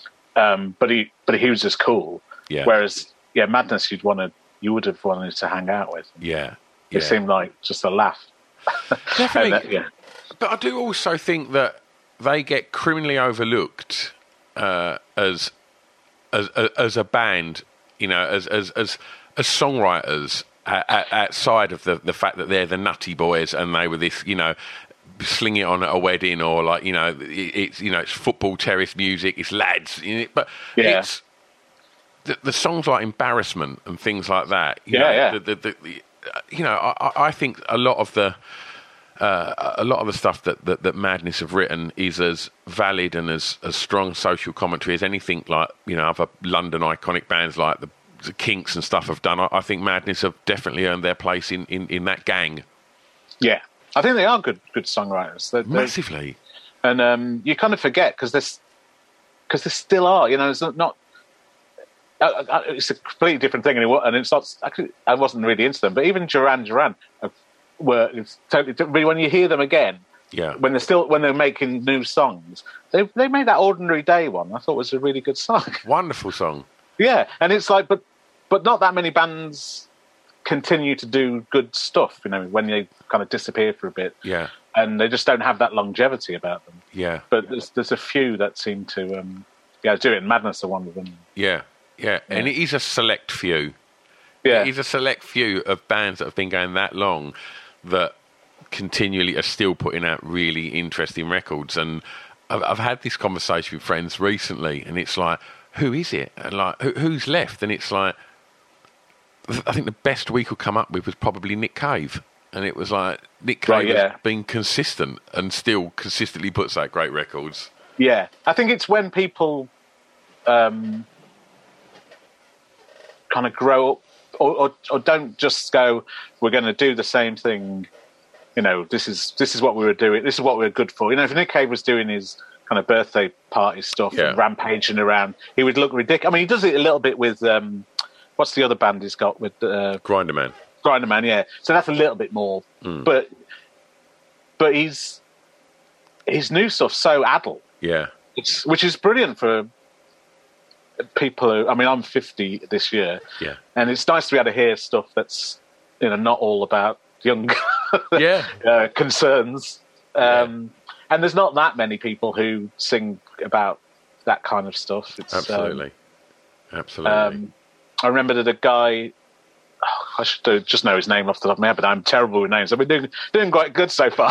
he was just cool. Yeah. Whereas, Madness, you would have wanted to hang out with. Yeah. It seemed like just a laugh. Definitely. But I do also think that they get criminally overlooked as a band, as songwriters outside of the fact that they're the Nutty Boys and they were this, sling it on at a wedding, or like it's football terrace music, it's lads, but it's the songs like Embarrassment and things like that. I think a lot of the stuff that Madness have written is as valid and as strong social commentary as anything like other London iconic bands like the Kinks and stuff have done. I think Madness have definitely earned their place in that gang. Yeah. I think they are good songwriters. They're massively, and you kind of forget because they still are. It's not. It's a completely different thing, and it's not. Actually, I wasn't really into them, but even Duran Duran were totally different. When you hear them again, when they're making new songs, they made that Ordinary Day one. I thought was a really good song. Wonderful song. Yeah, and it's like, but not that many bands continue to do good stuff, when they kind of disappear for a bit. Yeah. And they just don't have that longevity about them. Yeah. But there's a few that seem to do it, and Madness are one of them. Yeah. And it is a select few. Yeah. It is a select few of bands that have been going that long that continually are still putting out really interesting records. And I've had this conversation with friends recently, and it's like, who is it? And like, who's left? And it's like, I think the best we could come up with was probably Nick Cave. And it was like, Nick Cave has been consistent and still consistently puts out great records. Yeah. I think it's when people kind of grow up or don't just go, we're going to do the same thing. This is what we were doing. This is what we were good for. If Nick Cave was doing his kind of birthday party stuff and rampaging around, he would look ridiculous. I mean, he does it a little bit with... what's the other band he's got with Grinderman? Grinderman, yeah. So that's a little bit more, but his new stuff's so adult, which is brilliant for people who. I mean, I'm 50 this year, and it's nice to be able to hear stuff that's not all about young concerns. And there's not that many people who sing about that kind of stuff. It's, absolutely. I remember that a guy, I should just know his name off the top of my head, but I'm terrible with names. I've been doing quite good so far.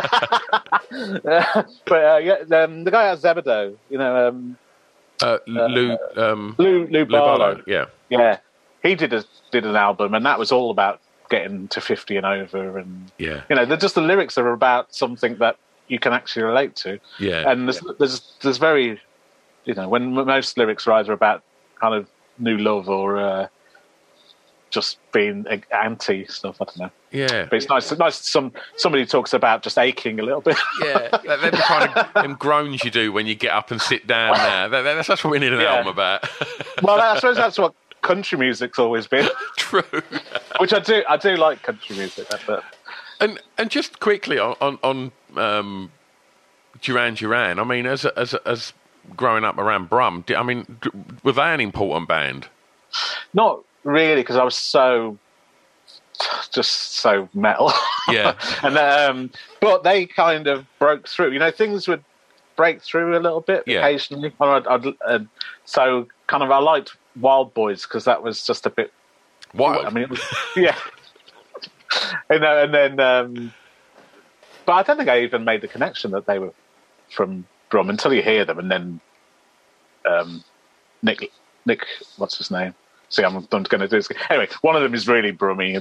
The guy at Zebedee, Lou Barlow. Yeah. He did an album, and that was all about getting to 50 and over, and just the lyrics are about something that you can actually relate to. Yeah, and there's very, when most lyrics are either about kind of new love or just being anti stuff. I don't know. Yeah, but it's nice. Somebody talks about just aching a little bit. Yeah, them kind of them groans you do when you get up and sit down. That's what we need an album about. Well, I suppose that's what country music's always been. True. Which I do like country music. But. And just quickly on Duran Duran. I mean, as growing up around Brum, were they an important band? Not really, because I was so metal. Yeah. And but they kind of broke through. Things would break through a little bit occasionally. So kind of I liked Wild Boys because that was just a bit wild. I mean, it was, yeah. And then, but I don't think I even made the connection that they were from Brum until you hear them, and then Nick, what's his name? See, I'm going to do this anyway. One of them is really brummy,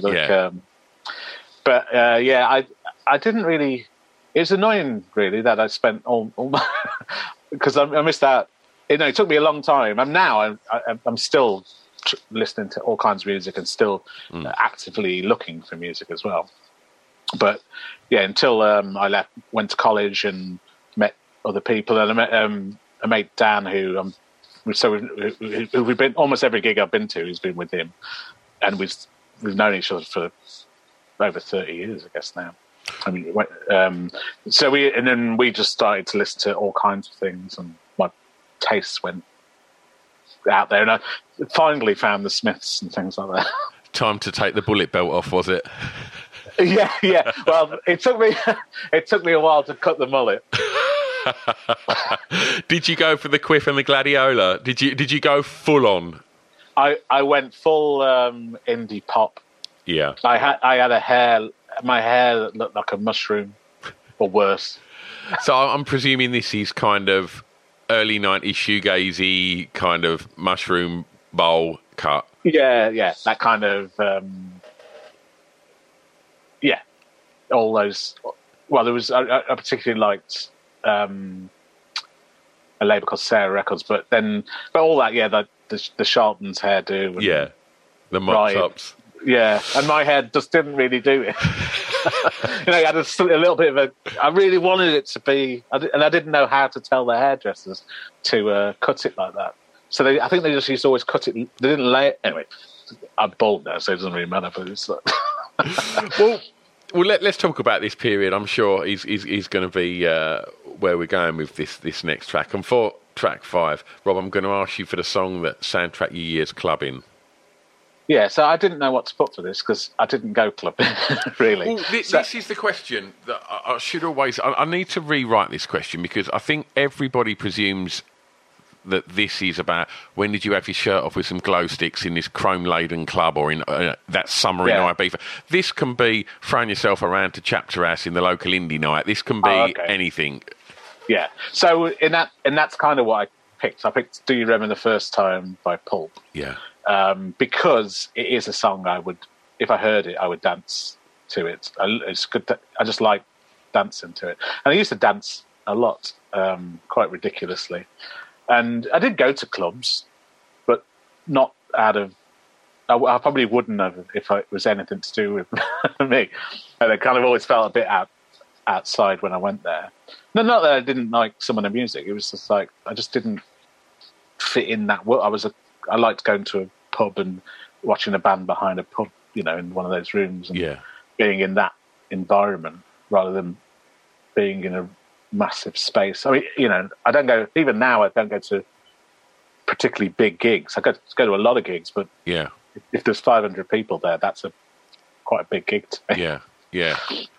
I didn't really. It was annoying, really, that I spent all because I missed out. It took me a long time, and now I'm still listening to all kinds of music and still actively looking for music as well. But yeah, until I went to college and met other people, and I met a mate Dan who we've been almost every gig I've been to. He's been with him, and we've known each other for over 30 years, I guess now. I mean, then we just started to listen to all kinds of things, and my tastes went out there, and I finally found the Smiths and things like that. Time to take the bullet belt off, was it? Yeah. Well, it took me a while to cut the mullet. Did you go for the quiff and the gladiola? Did you go full on? I went full indie pop. Yeah. I had my hair looked like a mushroom, or worse. So I'm presuming this is kind of early 90s shoegazy kind of mushroom bowl cut. Yeah, that kind of all those. Well, there was I particularly liked a label called Sarah Records, but all that, the Charlton's hairdo, and the mop tops. Yeah, and my hair just didn't really do it. I had a little bit of I really wanted it to be, and I didn't know how to tell the hairdressers to cut it like that. So I think they just used to always cut it. They didn't lay it. Anyway, I'm bald now, so it doesn't really matter. But it's like well, let's talk about this period. I'm sure he's going to be where we're going with this next track. And for track 5, Rob, I'm going to ask you for the song that soundtracked your year's clubbing. Yeah, so I didn't know what to put for this because I didn't go clubbing, really. Well, this is the question that I should always... I need to rewrite this question because I think everybody presumes that this is about when did you have your shirt off with some glow sticks in this chrome-laden club or in that summer in Ibiza. This can be throwing yourself around to Chapter House in the local indie night. This can be anything. Yeah, so that's kind of what I picked. I picked Do You Remember the First Time by Pulp. Yeah. Because it is a song I would, if I heard it, I would dance to it. It's good. I just like dancing to it, and I used to dance a lot, quite ridiculously. And I did go to clubs, but not out of. I probably wouldn't have if it was anything to do with me. And I kind of always felt a bit outside when I went there. No, not that I didn't like some of the music. It was just like I just didn't fit in that world. I liked going to a pub and watching a band behind a pub, in one of those rooms, and being in that environment rather than being in a massive space. I mean, I don't go, even now, I don't go to particularly big gigs. I go to a lot of gigs, but if there's 500 people there, that's quite a big gig to me. Yeah.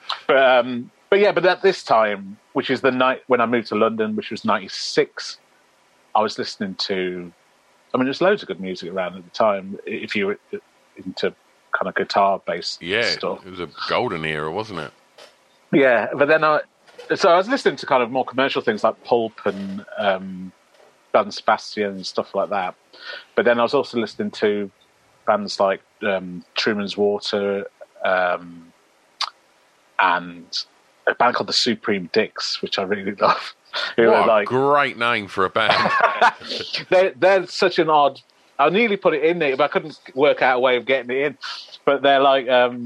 But at this time, which is the night when I moved to London, which was 96, I was listening to, there's loads of good music around at the time, if you were into kind of guitar-based stuff. It was a golden era, wasn't it? Yeah, but then I was listening to kind of more commercial things like Pulp and Band Sebastian and stuff like that. But then I was also listening to bands like Truman's Water and a band called the Supreme Dicks, which I really love. What a great name for a band. they're such an odd... I nearly put it in there, but I couldn't work out a way of getting it in. But they're like...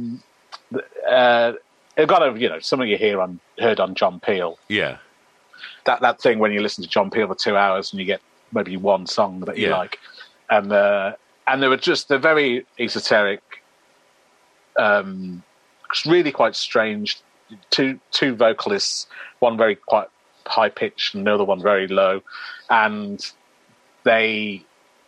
they've got something you heard on John Peel. Yeah. That thing when you listen to John Peel for 2 hours and you get maybe one song that you like. And they were just... They're very esoteric, really quite strange. Two vocalists, one very quite high pitched and the other one very low, and their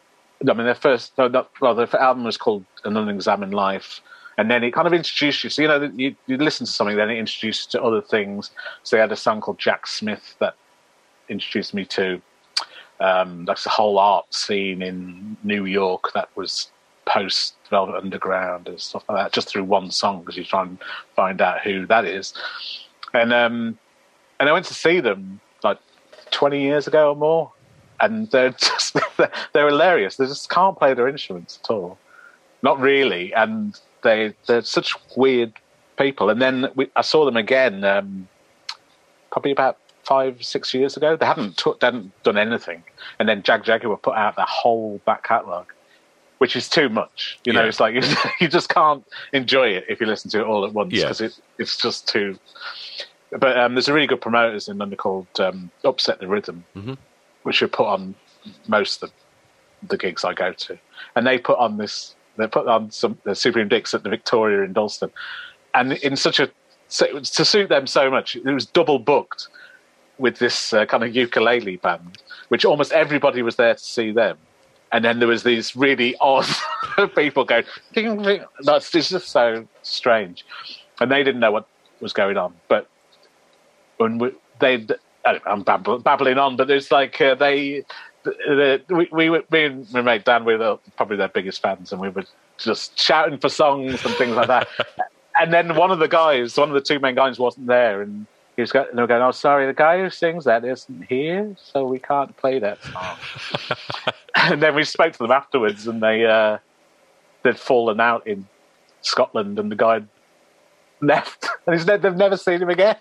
album was called An Unexamined Life, and then it kind of introduced you. So you listen to something, then it introduced you to other things. So they had a song called Jack Smith that introduced me to like the whole art scene in New York that was post Velvet Underground and stuff like that, just through one song, because you try and find out who that is. And I went to see them like 20 years ago or more, and they're hilarious. They just can't play their instruments at all, not really, and they're such weird people. And then I saw them again probably about 5-6 years ago. They hadn't done anything, and then Jaguar put out their whole back catalogue, which is too much. You know, it's like you just can't enjoy it if you listen to it all at once, because it's just too. But there's a really good promoters in London called Upset the Rhythm, which are put on most of the gigs I go to, and they put on some the Supreme Dicks at the Victoria in Dalston, and in to suit them so much, it was double booked with this kind of ukulele band, which almost everybody was there to see them. And then there was these really odd people going, ding, ding. It's just so strange. And they didn't know what was going on. But when I'm babbling on, but there's like, me and my mate Dan, we were probably their biggest fans, and we were just shouting for songs and things like that. And then one of the two main guys wasn't there, and they were going, oh, sorry, the guy who sings that isn't here, so we can't play that song. And then we spoke to them afterwards, and they'd fallen out in Scotland, and the guy left, and they've never seen him again.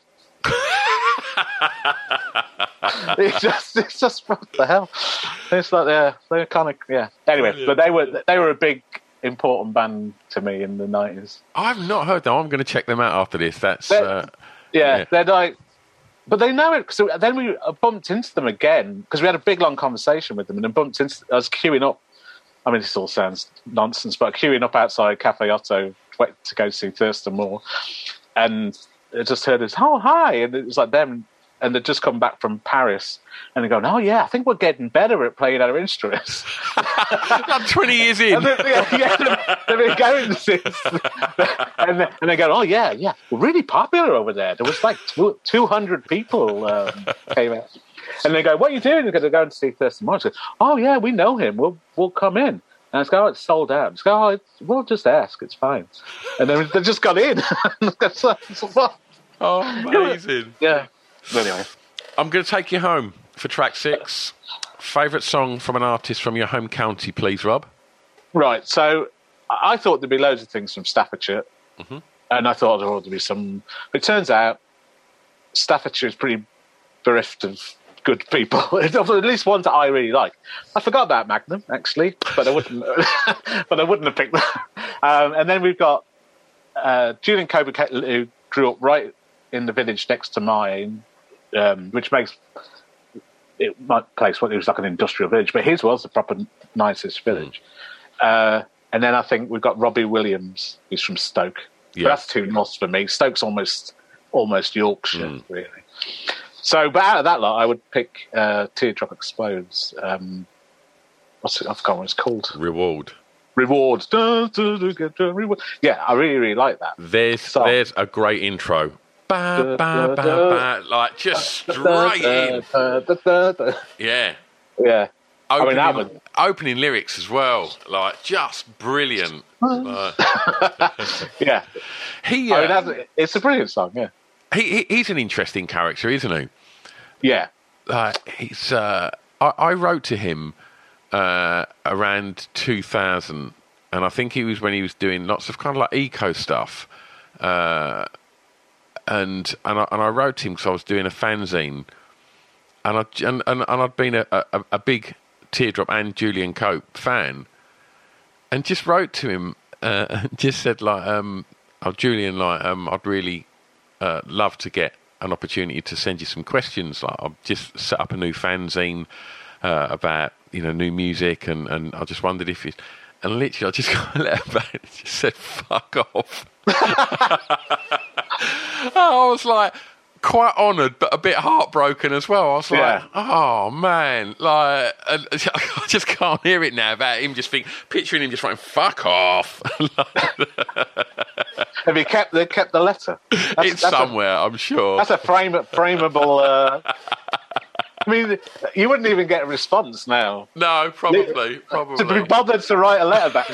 It's just what the hell? It's like they're kind of Anyway, but they were a big important band to me in the 90s. I've not heard them. I'm going to check them out after this. They're like, but they know it. So then we bumped into them again, because we had a big long conversation with them, and then bumped into. I was queuing up. I mean, this all sounds nonsense, but queuing up outside Cafe Otto to go see Thurston Moore, and I just heard this, oh hi, and it was like them. And they'd just come back from Paris, and they're going, oh, yeah, I think we're getting better at playing our instruments. Like 20 years in. They've been going since. And they go, oh, yeah, we're really popular over there. There was like 200 people came out. And they go, what are you doing? They're going to see Thurston Moore. I go, oh, yeah, we know him. We'll come in. And I go, oh, it's sold out. I go, oh, we'll just ask. It's fine. And then they just got in. Oh, amazing. Yeah. Anyway, I'm going to take you home for track 6. Favourite song from an artist from your home county, please, Rob? Right, so I thought there'd be loads of things from Staffordshire, and I thought there ought to be some. But it turns out Staffordshire is pretty bereft of good people, at least ones that I really like. I forgot about Magnum, actually, but I wouldn't have picked that. And then we've got Julian Coburn, who grew up right in the village next to mine, which makes it my place what it was like an industrial village, but his was the proper nicest village. And then I think we've got Robbie Williams, who's from Stoke. But that's too north for me. Stoke's almost Yorkshire, really. So, but out of that lot, I would pick Teardrop Explodes. I forgot what it's called. Reward. Yeah, I really, really like that. There's a great intro. Ba, ba, ba, ba, like just straight in. Yeah. Opening lyrics as well, like just brilliant. Yeah. It's a brilliant song. Yeah. He's an interesting character, isn't he? Yeah. He's. I wrote to him around 2000, and I think it was when he was doing lots of kind of like eco stuff. And I wrote him because I was doing a fanzine, and I'd been a big Teardrop and Julian Cope fan, and just wrote to him, and just said like, "Oh, Julian, like, I'd really love to get an opportunity to send you some questions. Like, I've just set up a new fanzine about new music, and I just wondered if you." And literally, I just got a letter back. It just said, "Fuck off." I was like quite honoured, but a bit heartbroken as well. I was like, "Oh man!" Like I just can't hear it now about him. Picturing him just writing "fuck off." Have you kept the letter? It's somewhere, I'm sure. That's a frameable. I mean, you wouldn't even get a response now. No, probably. To be bothered to write a letter back.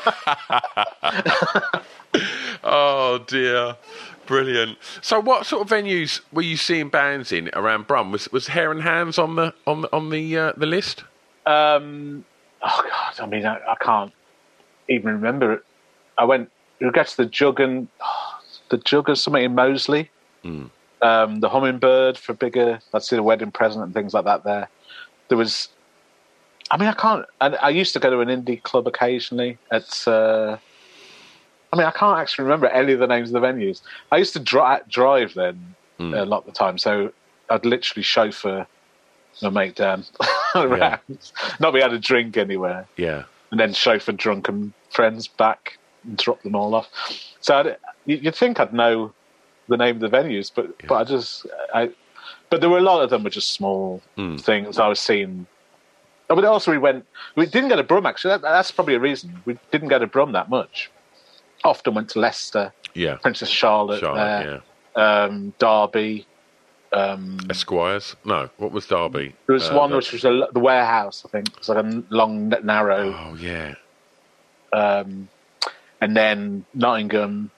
Oh dear, brilliant. So, what sort of venues were you seeing bands in around Brum? Was Hair and Hands on the list? Oh God, I mean, I can't even remember it. We got to the Juggers, something in Moseley. The Hummingbird for bigger, let's see, the wedding present and things like that there. There was, I mean, I used to go to an indie club occasionally. I can't actually remember any of the names of the venues. I used to drive then a lot of the time, so I'd literally chauffeur my mate Dan around. Not be able to drink anywhere. Yeah. And then chauffeur drunken friends back and drop them all off. So you'd think I'd know the name of the venues, but but there were a lot of them were just small things I was seeing. But also we didn't go to Brum actually. That's probably a reason we didn't go to Brum that much. Often went to Leicester, Princess Charlotte there, Derby, Esquires. No, what was Derby? There was one which was the Warehouse, I think. It was like a long, narrow. Oh yeah. And then Nottingham.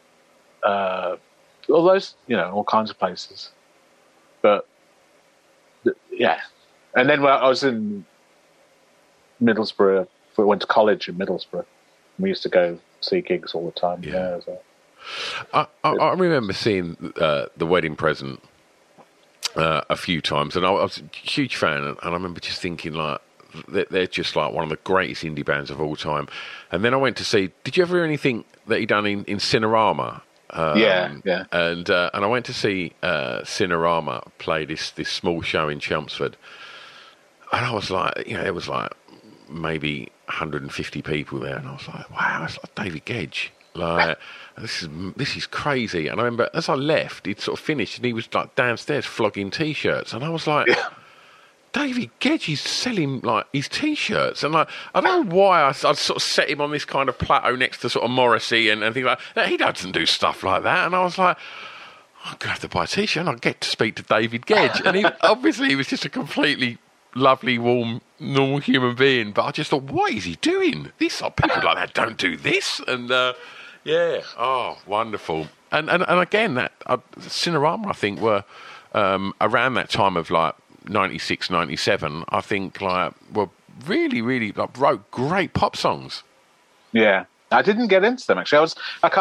All those, all kinds of places. But, yeah. And then when I was in Middlesbrough, we went to college in Middlesbrough. We used to go see gigs all the time there as well. I remember seeing The Wedding Present a few times, and I was a huge fan, and I remember just thinking, like, they're just like one of the greatest indie bands of all time. And then I went to see, did you ever hear anything that he'd done in Cinerama? Yeah. And I went to see Cinerama play this small show in Chelmsford, and I was like, it was like maybe 150 people there, and I was like, wow, it's like David Gedge. Like, this is crazy. And I remember as I left, he'd sort of finished, and he was like downstairs flogging T-shirts, and I was like, David Gedge is selling like his T-shirts, and like, I don't know why I'd sort of set him on this kind of plateau next to sort of Morrissey and things like that. He doesn't do stuff like that, and I was like, I'm gonna have to buy a T-shirt, and I'll get to speak to David Gedge, and he was just a completely lovely, warm, normal human being. But I just thought, what is he doing? These people like that don't do this, and wonderful. And again, that Cinerama, I think, were around that time of like 96, 97, I think, like, were really, really like wrote great pop songs. Yeah, I didn't get into them actually.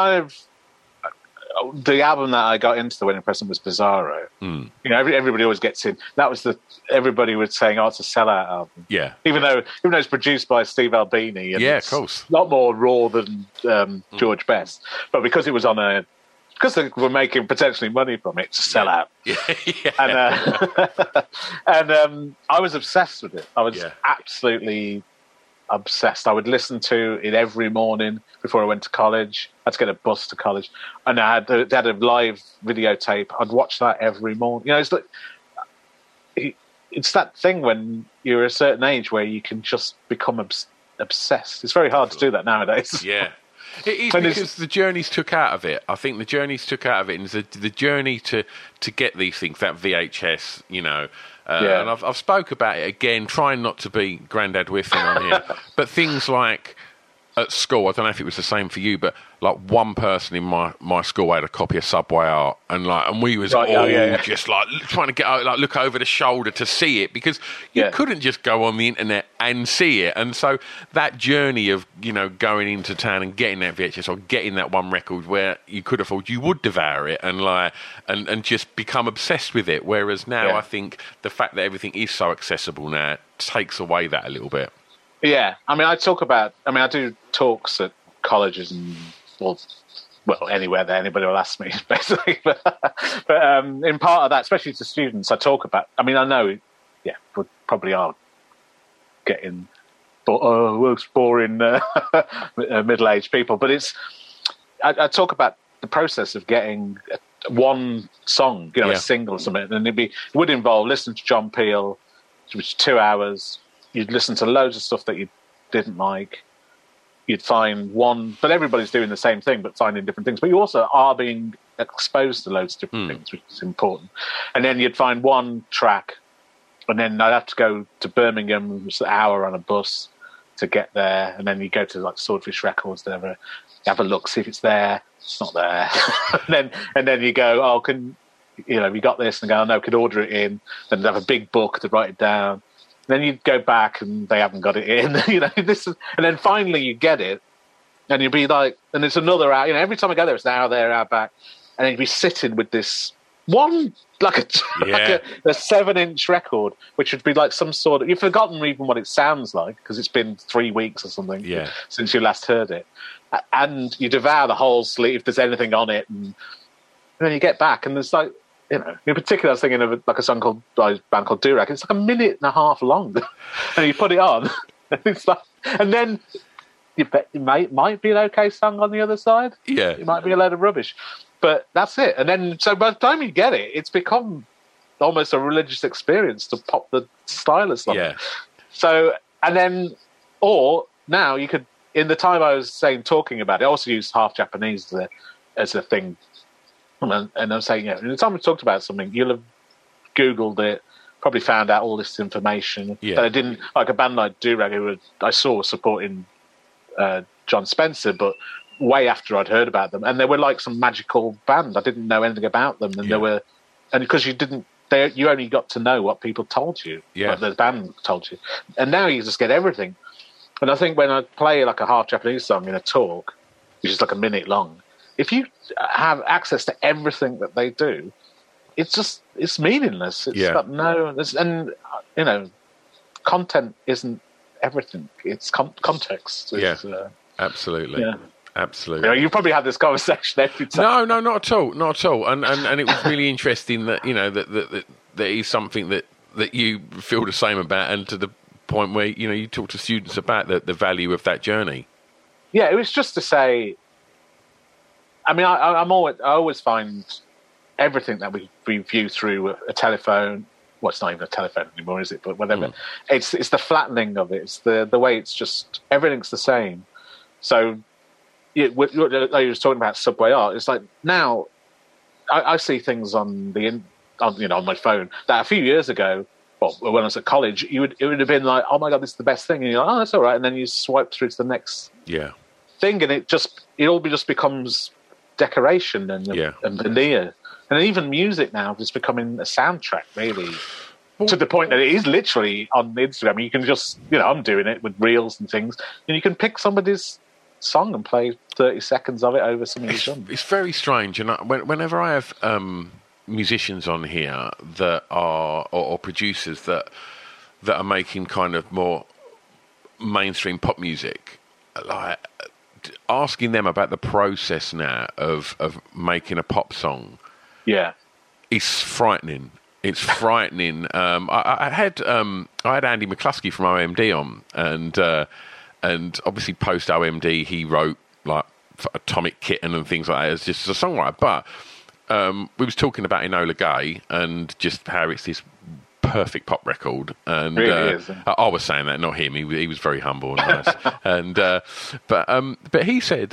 The album that I got into, The Wedding Present, was Bizarro. Everybody always gets in. That was everybody was saying, it's a sellout album. Yeah, even though it's produced by Steve Albini. And of course, a lot more raw than George Best, but because it was because they were making potentially money from it, it's a sellout. And I was obsessed with it. I was absolutely obsessed. I would listen to it every morning before I went to college. I had to get a bus to college, and they had a live videotape. I'd watch that every morning. It's that thing when you're a certain age where you can just become obsessed. It's very hard to do that nowadays. Yeah. It is because the journeys took out of it. I think the journeys took out of it, and the journey to get these things, that VHS, and I've spoke about it again, trying not to be Grandad Whiffin on here, but things like at school, I don't know if it was the same for you, but like one person in my school had a copy of Subway Art, and we was just like trying to get out, like look over the shoulder to see it, because you couldn't just go on the internet and see it. And so that journey of going into town and getting that VHS or getting that one record where you could have thought you would devour it and just become obsessed with it, whereas now I think the fact that everything is so accessible now takes away that a little bit. Yeah, I do talks at colleges and well, anywhere that anybody will ask me, basically. But in part of that, especially to students, I talk about. I know, we probably are getting boring middle-aged people, but I talk about the process of getting one song, a single or something, and it would involve listening to John Peel, which was 2 hours. You'd listen to loads of stuff that you didn't like. You'd find one, but everybody's doing the same thing, but finding different things. But you also are being exposed to loads of different things, which is important. And then you'd find one track And then I'd have to go to Birmingham, it's an hour on a bus to get there. And then you go to like Swordfish Records, whatever, have a look, see if it's there. It's not there. and then you go, oh, you got this? And go, oh, no, could order it in. Then have a big book to write it down. And then you go back and they haven't got it in. And then finally you get it. And you'd be like, and it's another hour. Every time I go there, it's an hour there, hour back. And then you'd be sitting with this one, like a 7-inch record, which would be like some sort of, you've forgotten even what it sounds like because it's been 3 weeks or something since you last heard it. And you devour the whole sleeve if there's anything on it. And then you get back and there's like, in particular, I was thinking of like a song called, by a band called Durag. It's like 1.5 minutes long. And you put it on. And it's like, and then you bet it might be an okay song on the other side. Yeah. It might be a load of rubbish. But that's it. And then, so by the time you get it, it's become almost a religious experience to pop the stylus on. Yeah. So, and then, or now you could, in the time I was talking about it, I also used half Japanese as a thing. And I'm saying, in the time we talked about something, you'll have Googled it, probably found out all this information. Yeah. That I didn't, like a band like Durag, who I saw supporting John Spencer, but way after I'd heard about them, and they were like some magical band. I didn't know anything about them, and because you only got to know what people told you, what the band told you, and now you just get everything. And I think when I play like a half Japanese song in a talk, which is like 1 minute long, if you have access to everything that they do, it's meaningless. It's got and content isn't everything. It's context. It's, absolutely. Yeah. Absolutely. You probably had this conversation every time. No, not at all. Not at all. And it was really interesting that, that is something that you feel the same about, and to the point where, you talk to students about the value of that journey. Yeah, it was just to say, I mean, I always find everything that we view through a telephone, well, it's not even a telephone anymore, is it? But whatever. It's the flattening of it. It's the way it's just, everything's the same. So, you were talking about subway art. It's like now I see things on my phone that a few years ago, well, when I was at college, it would have been like, oh my God, this is the best thing, and you're like, oh, that's all right, and then you swipe through to the next thing, and it all just becomes decoration and veneer, and even music now is becoming a soundtrack, really. To the point that it is literally on Instagram. You can just, I'm doing it with reels and things, and you can pick somebody's song and play 30 seconds of it over something you've done. It's very strange, and whenever I have musicians on here that are or producers that are making kind of more mainstream pop music, like asking them about the process now of making a pop song, is frightening. It's frightening. I had Andy McCluskey from OMD on, and obviously post OMD he wrote like for Atomic Kitten and things like that as just a songwriter. But we was talking about Enola Gay and just how it's this perfect pop record. And really is. I was saying that, not him. He was very humble and nice. And but he said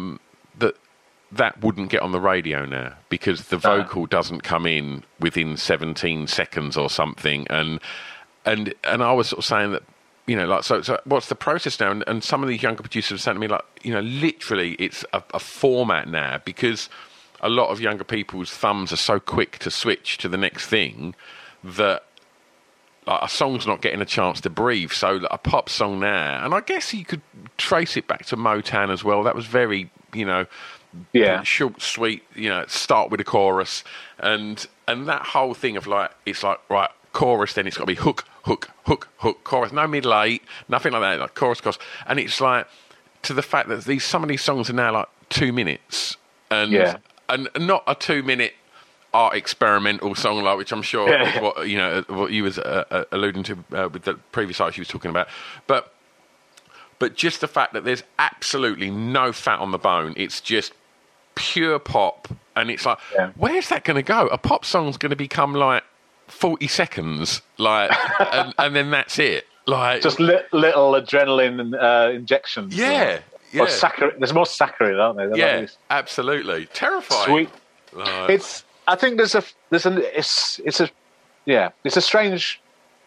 that wouldn't get on the radio now because the vocal doesn't come in within 17 seconds or something. And I was sort of saying that, so what's the process now? And some of these younger producers are saying to me, like, literally it's a format now, because a lot of younger people's thumbs are so quick to switch to the next thing that like, a song's not getting a chance to breathe. So like, a pop song now, and I guess you could trace it back to Motown as well. That was very, short, sweet, start with a chorus, and that whole thing of like, it's like, right, chorus, then it's got to be hook, hook, hook, hook, chorus, no middle eight, nothing like that, like chorus, chorus. And it's like, to the fact that some of these songs are now like 2 minutes, and not a 2 minute art experimental song, like, which I'm sure is what you was alluding to with the previous artist you was talking about, but just the fact that there's absolutely no fat on the bone, it's just pure pop, and it's like, where's that going to go? A pop song's going to become like 40 seconds, like, and then that's it. Like just little adrenaline injections. Yeah. Or there's more saccharine, aren't there? Yeah, absolutely. Terrifying. Sweet. Like, I think it's a strange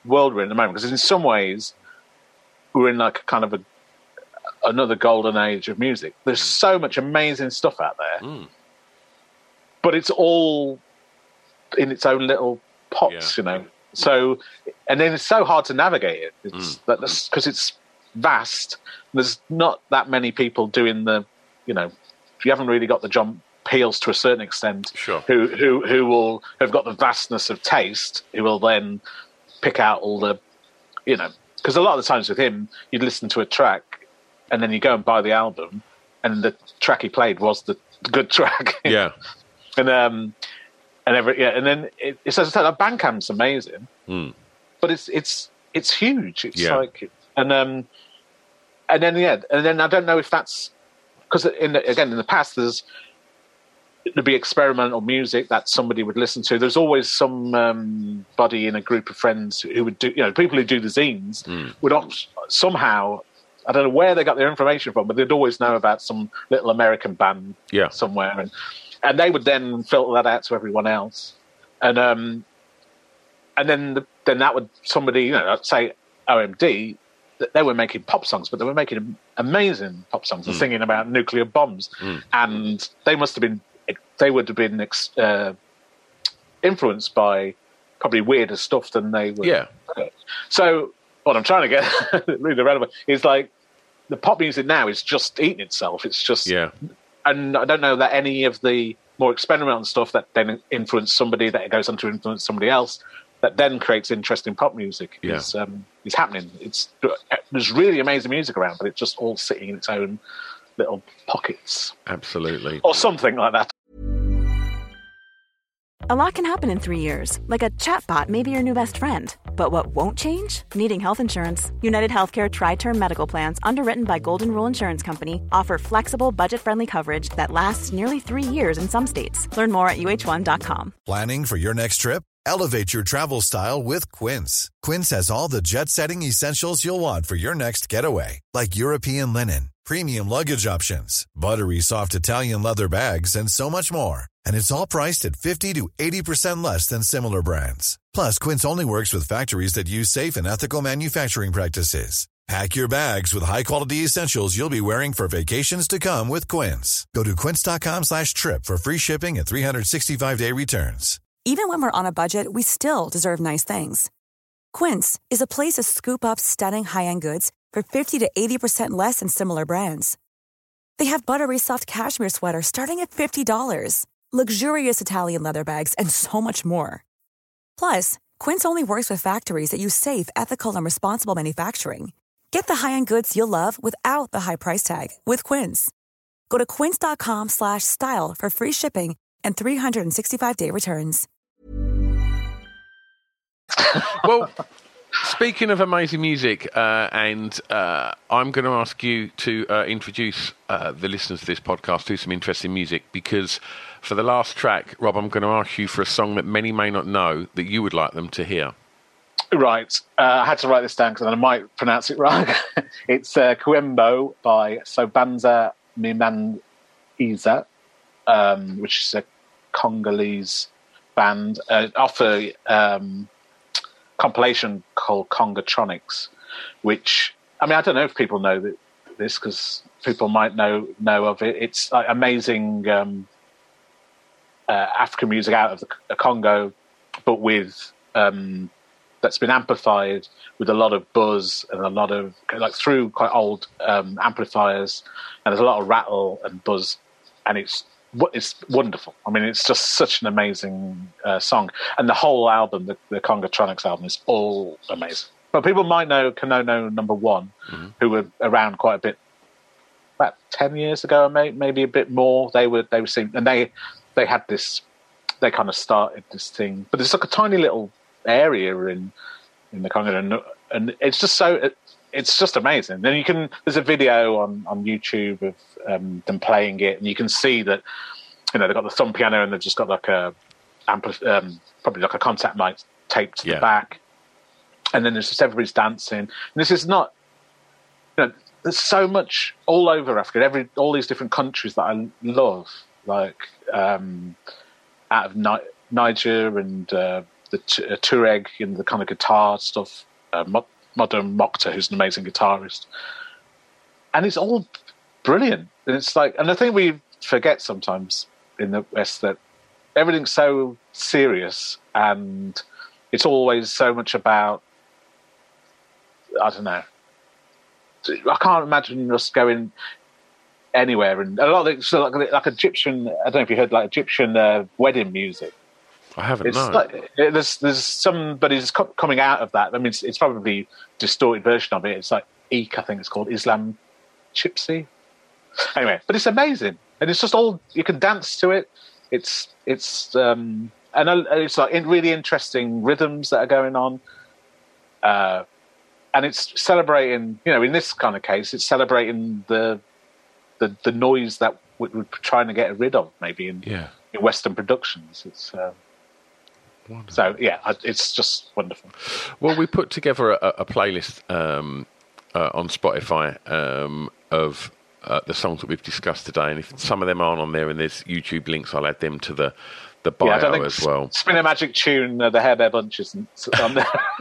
world we're in at the moment, because in some ways we're in like a kind of another golden age of music. There's so much amazing stuff out there, but it's all in its own little pots, you know. So, and then it's so hard to navigate it. It's because it's vast. There's not that many people doing the, you know, you haven't really got the John Peels to a certain extent, who will have got the vastness of taste, who will then pick out all the, you know, because a lot of the times with him, you'd listen to a track and then you go and buy the album, and the track he played was the good track. Yeah. And then it's as I said, like, Bandcamp's amazing, but it's huge. It's like, and then I don't know if that's because in the past there'd be experimental music that somebody would listen to. There's always some body in a group of friends who would do, you know, people who do the zines would somehow, I don't know where they got their information from, but they'd always know about some little American band somewhere, and they would then filter that out to everyone else, and then that would somebody, you know, say OMD, they were making pop songs, but they were making amazing pop songs and singing about nuclear bombs, and they would have been influenced by probably weirder stuff than they were. Yeah. So what I'm trying to get really relevant is like the pop music now is just eating itself. It's just and I don't know that any of the more experimental stuff that then influence somebody, that it goes on to influence somebody else, that then creates interesting pop music is happening. There's really amazing music around, but it's just all sitting in its own little pockets. Absolutely. Or something like that. A lot can happen in 3 years, like a chatbot may be your new best friend. But what won't change? Needing health insurance. United Healthcare Tri-Term Medical Plans, underwritten by Golden Rule Insurance Company, offer flexible, budget-friendly coverage that lasts nearly 3 years in some states. Learn more at UH1.com. Planning for your next trip? Elevate your travel style with Quince. Quince has all the jet-setting essentials you'll want for your next getaway, like European linen, premium luggage options, buttery soft Italian leather bags, and so much more. And it's all priced at 50 to 80% less than similar brands. Plus, Quince only works with factories that use safe and ethical manufacturing practices. Pack your bags with high-quality essentials you'll be wearing for vacations to come with Quince. Go to quince.com/trip for free shipping and 365-day returns. Even when we're on a budget, we still deserve nice things. Quince is a place to scoop up stunning high-end goods for 50 to 80% less than similar brands. They have buttery soft cashmere sweaters starting at $50, luxurious Italian leather bags, and so much more. Plus, Quince only works with factories that use safe, ethical, and responsible manufacturing. Get the high-end goods you'll love without the high price tag with Quince. Go to quince.com/style for free shipping and 365-day returns. Well, speaking of amazing music, I'm going to ask you to introduce the listeners to this podcast to some interesting music, because for the last track, Rob, I'm going to ask you for a song that many may not know that you would like them to hear. Right. I had to write this down because I might pronounce it wrong. It's Kuembo by Sobanza Mimanisa, which is a Congolese band, off a compilation called Congatronics, which, I mean, I don't know if people know this, because people might know of it. It's like amazing African music out of the Congo, but with that's been amplified with a lot of buzz and a lot of, like, through quite old amplifiers, and there's a lot of rattle and buzz, and it's wonderful. I mean, it's just such an amazing song, and the whole album, the Congatronics album, is all amazing. But people might know Konono Number One, who were around quite a bit, about 10 years ago, maybe a bit more. They were seen, and they had this. They kind of started this thing, but it's like a tiny little area in the Congo, and it's just so. It's just amazing. Then there's a video on YouTube of them playing it, and you can see that, you know, they've got the thumb piano and they've just got like probably like a contact mic taped to the back, and then there's just everybody's dancing. And this is not, you know, there's so much all over Africa, all these different countries that I love, like out of Niger and Tureg and the kind of guitar stuff. Modern Mokhtar, who's an amazing guitarist, and it's all brilliant. And it's like, and the thing we forget sometimes in the West that everything's so serious, and it's always so much about, I don't know. I can't imagine us going anywhere, and a lot of it's like Egyptian. I don't know if you heard like Egyptian wedding music. I haven't. It's No. like, there's somebody's coming out of that. I mean, it's probably a distorted version of it. It's like Eek, I think it's called Islam Gypsy. Anyway, but it's amazing, and it's just all you can dance to it. It's like really interesting rhythms that are going on, and it's celebrating. You know, in this kind of case, it's celebrating the noise that we're trying to get rid of, maybe in Western productions. It's. So yeah, it's just wonderful. Well, we put together a playlist on Spotify of the songs that we've discussed today, and if some of them aren't on there and there's YouTube links, I'll add them to the bio as well. Spin a Magic Tune, the Hair Bear Bunch isn't on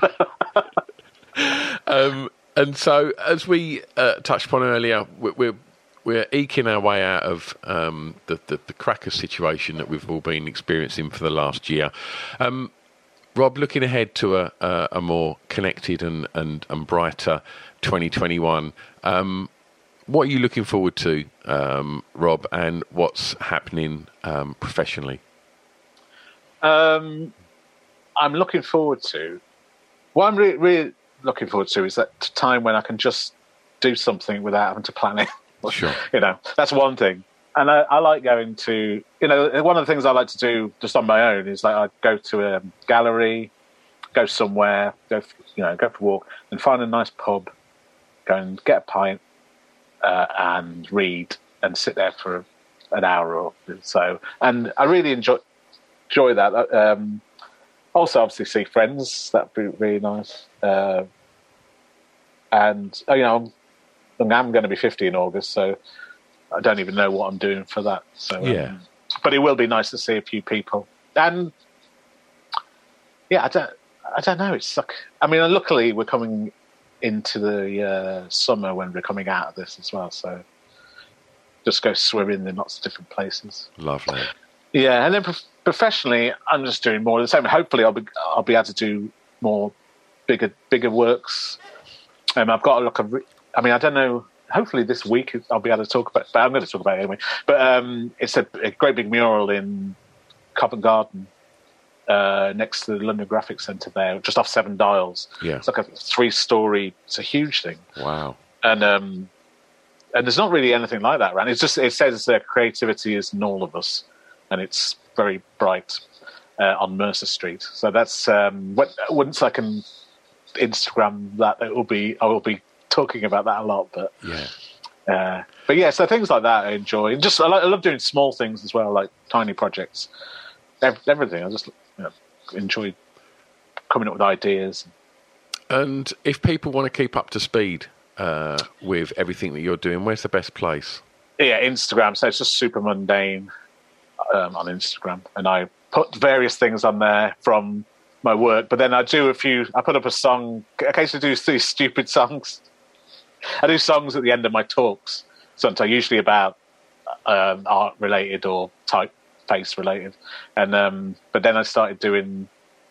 there. And so, as we touched upon earlier, we're eking our way out of the cracker situation that we've all been experiencing for the last year. Rob, looking ahead to a more connected and brighter 2021, what are you looking forward to, Rob, and what's happening professionally? I'm looking forward to... What I'm really looking forward to is that time when I can just do something without having to plan it. Sure. You know, that's one thing. And I like going to, you know, one of the things I like to do just on my own is like I go to a gallery, go somewhere, go for a walk, and find a nice pub, go and get a pint and read and sit there for an hour or so. And I really enjoy that. Also, obviously, see friends. That'd be really nice. And, you know, I'm going to be 50 in August, so I don't even know what I'm doing for that. So, but it will be nice to see a few people. And yeah, I don't know. It's like, I mean, luckily we're coming into the summer when we're coming out of this as well. So just go swimming in lots of different places. Lovely. Yeah, and then professionally, I'm just doing more of the same. Hopefully, I'll be able to do more bigger works. I've got a look of. I mean, I don't know. Hopefully this week I'll be able to talk about it, but I'm going to talk about it anyway. But it's a great big mural in Covent Garden next to the London Graphics Centre there, just off Seven Dials. Yeah. It's like a 3-story, it's a huge thing. Wow. And there's not really anything like that around. It says that creativity is in all of us, and it's very bright on Mercer Street. So that's, once I can Instagram that, I will be talking about that a lot, but yeah, so things like that I enjoy. And just I love doing small things as well, like tiny projects, everything. I just enjoy coming up with ideas. And if people want to keep up to speed with everything that you're doing, where's the best place? Yeah, Instagram. So it's just Super Mundane on Instagram, and I put various things on there from my work. But then I put up a song. Occasionally do these stupid songs. I do songs at the end of my talks, sometimes usually about art related or typeface related, and but then I started doing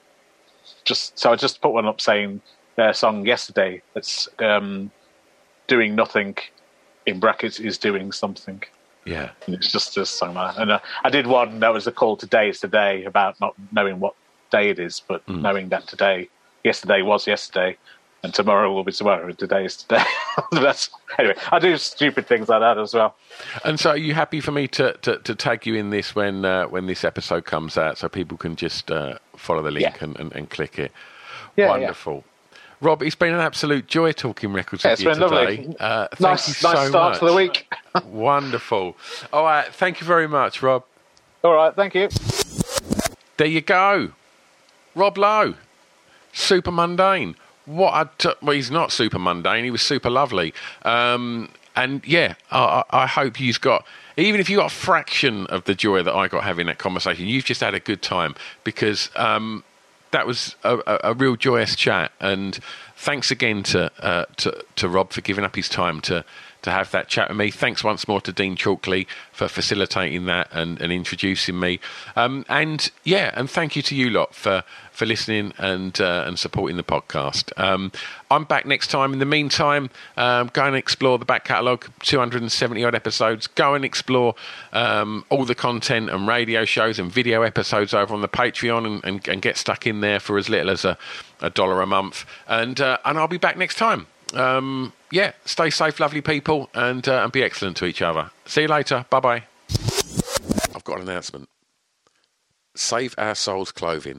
I just put one up saying their song yesterday that's doing nothing in brackets is doing something. Yeah, and it's just a song like that. And I did one that was a call today is today about not knowing what day it is, but knowing that yesterday was yesterday. And tomorrow will be tomorrow, and today is today. Anyway, I do stupid things like that as well. And so, are you happy for me to tag you in this when this episode comes out, so people can just follow the link and click it? Yeah, wonderful. Yeah. Rob, it's been an absolute joy talking records with you today. Lovely. Thank you so much. Nice start to the week. Wonderful. All right, thank you very much, Rob. All right, thank you. There you go, Rob Lowe, Super Mundane. Well, he's not super mundane. He was super lovely. And yeah, I hope you've got, even if you got a fraction of the joy that I got having that conversation, you've just had a good time, because that that was a real joyous chat, and thanks again to Rob for giving up his time to have that chat with me. Thanks once more to Dean Chalkley for facilitating that and introducing me. And thank you to you lot for listening and supporting the podcast. I'm back next time. In the meantime, go and explore the back catalogue, 270 odd episodes. Go and explore all the content and radio shows and video episodes over on the Patreon and get stuck in there for as little as $1 a month. And I'll be back next time. Stay safe, lovely people, and be excellent to each other. See you later. Bye-bye. I've got an announcement. Save Our Souls Clothing.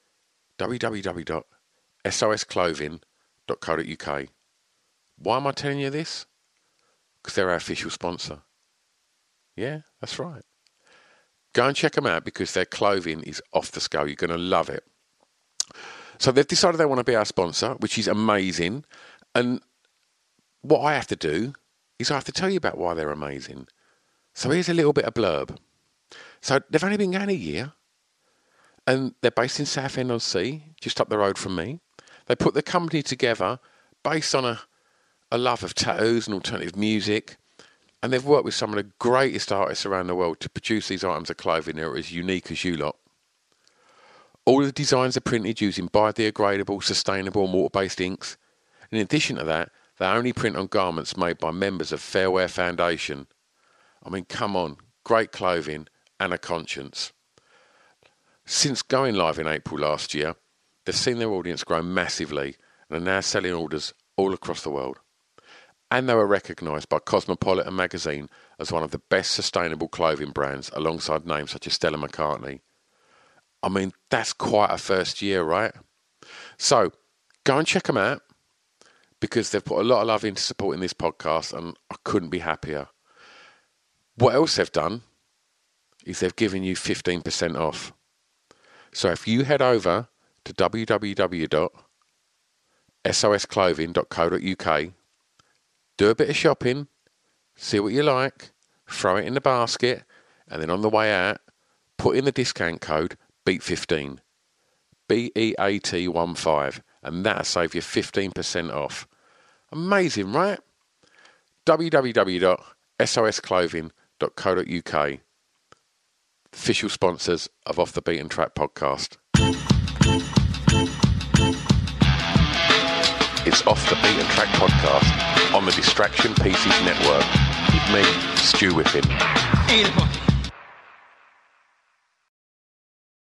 www.sosclothing.co.uk. Why am I telling you this? Because they're our official sponsor. Yeah, that's right. Go and check them out because their clothing is off the scale. You're going to love it. So they've decided they want to be our sponsor, which is amazing. And what I have to do is I have to tell you about why they're amazing. So here's a little bit of blurb. So they've only been going a year, and they're based in Southend-on-Sea, just up the road from me. They put the company together based on a love of tattoos and alternative music, and they've worked with some of the greatest artists around the world to produce these items of clothing that are as unique as you lot. All of the designs are printed using biodegradable, sustainable and water-based inks. In addition to that, they only print on garments made by members of Fair Wear Foundation. I mean, come on, great clothing and a conscience. Since going live in April last year, they've seen their audience grow massively and are now selling orders all across the world. And they were recognised by Cosmopolitan magazine as one of the best sustainable clothing brands alongside names such as Stella McCartney. I mean, that's quite a first year, right? So, go and check them out, because they've put a lot of love into supporting this podcast, and I couldn't be happier. What else they've done is they've given you 15% off. So if you head over to www.sosclothing.co.uk, do a bit of shopping, see what you like, throw it in the basket, and then on the way out, put in the discount code BEAT15, BEAT15, and that'll save you 15% off. Amazing, right? www.sosclothing.co.uk, official sponsors of Off the Beaten Track podcast. It's Off the Beaten Track podcast on the Distraction Pieces Network with me, Stu Whiffen.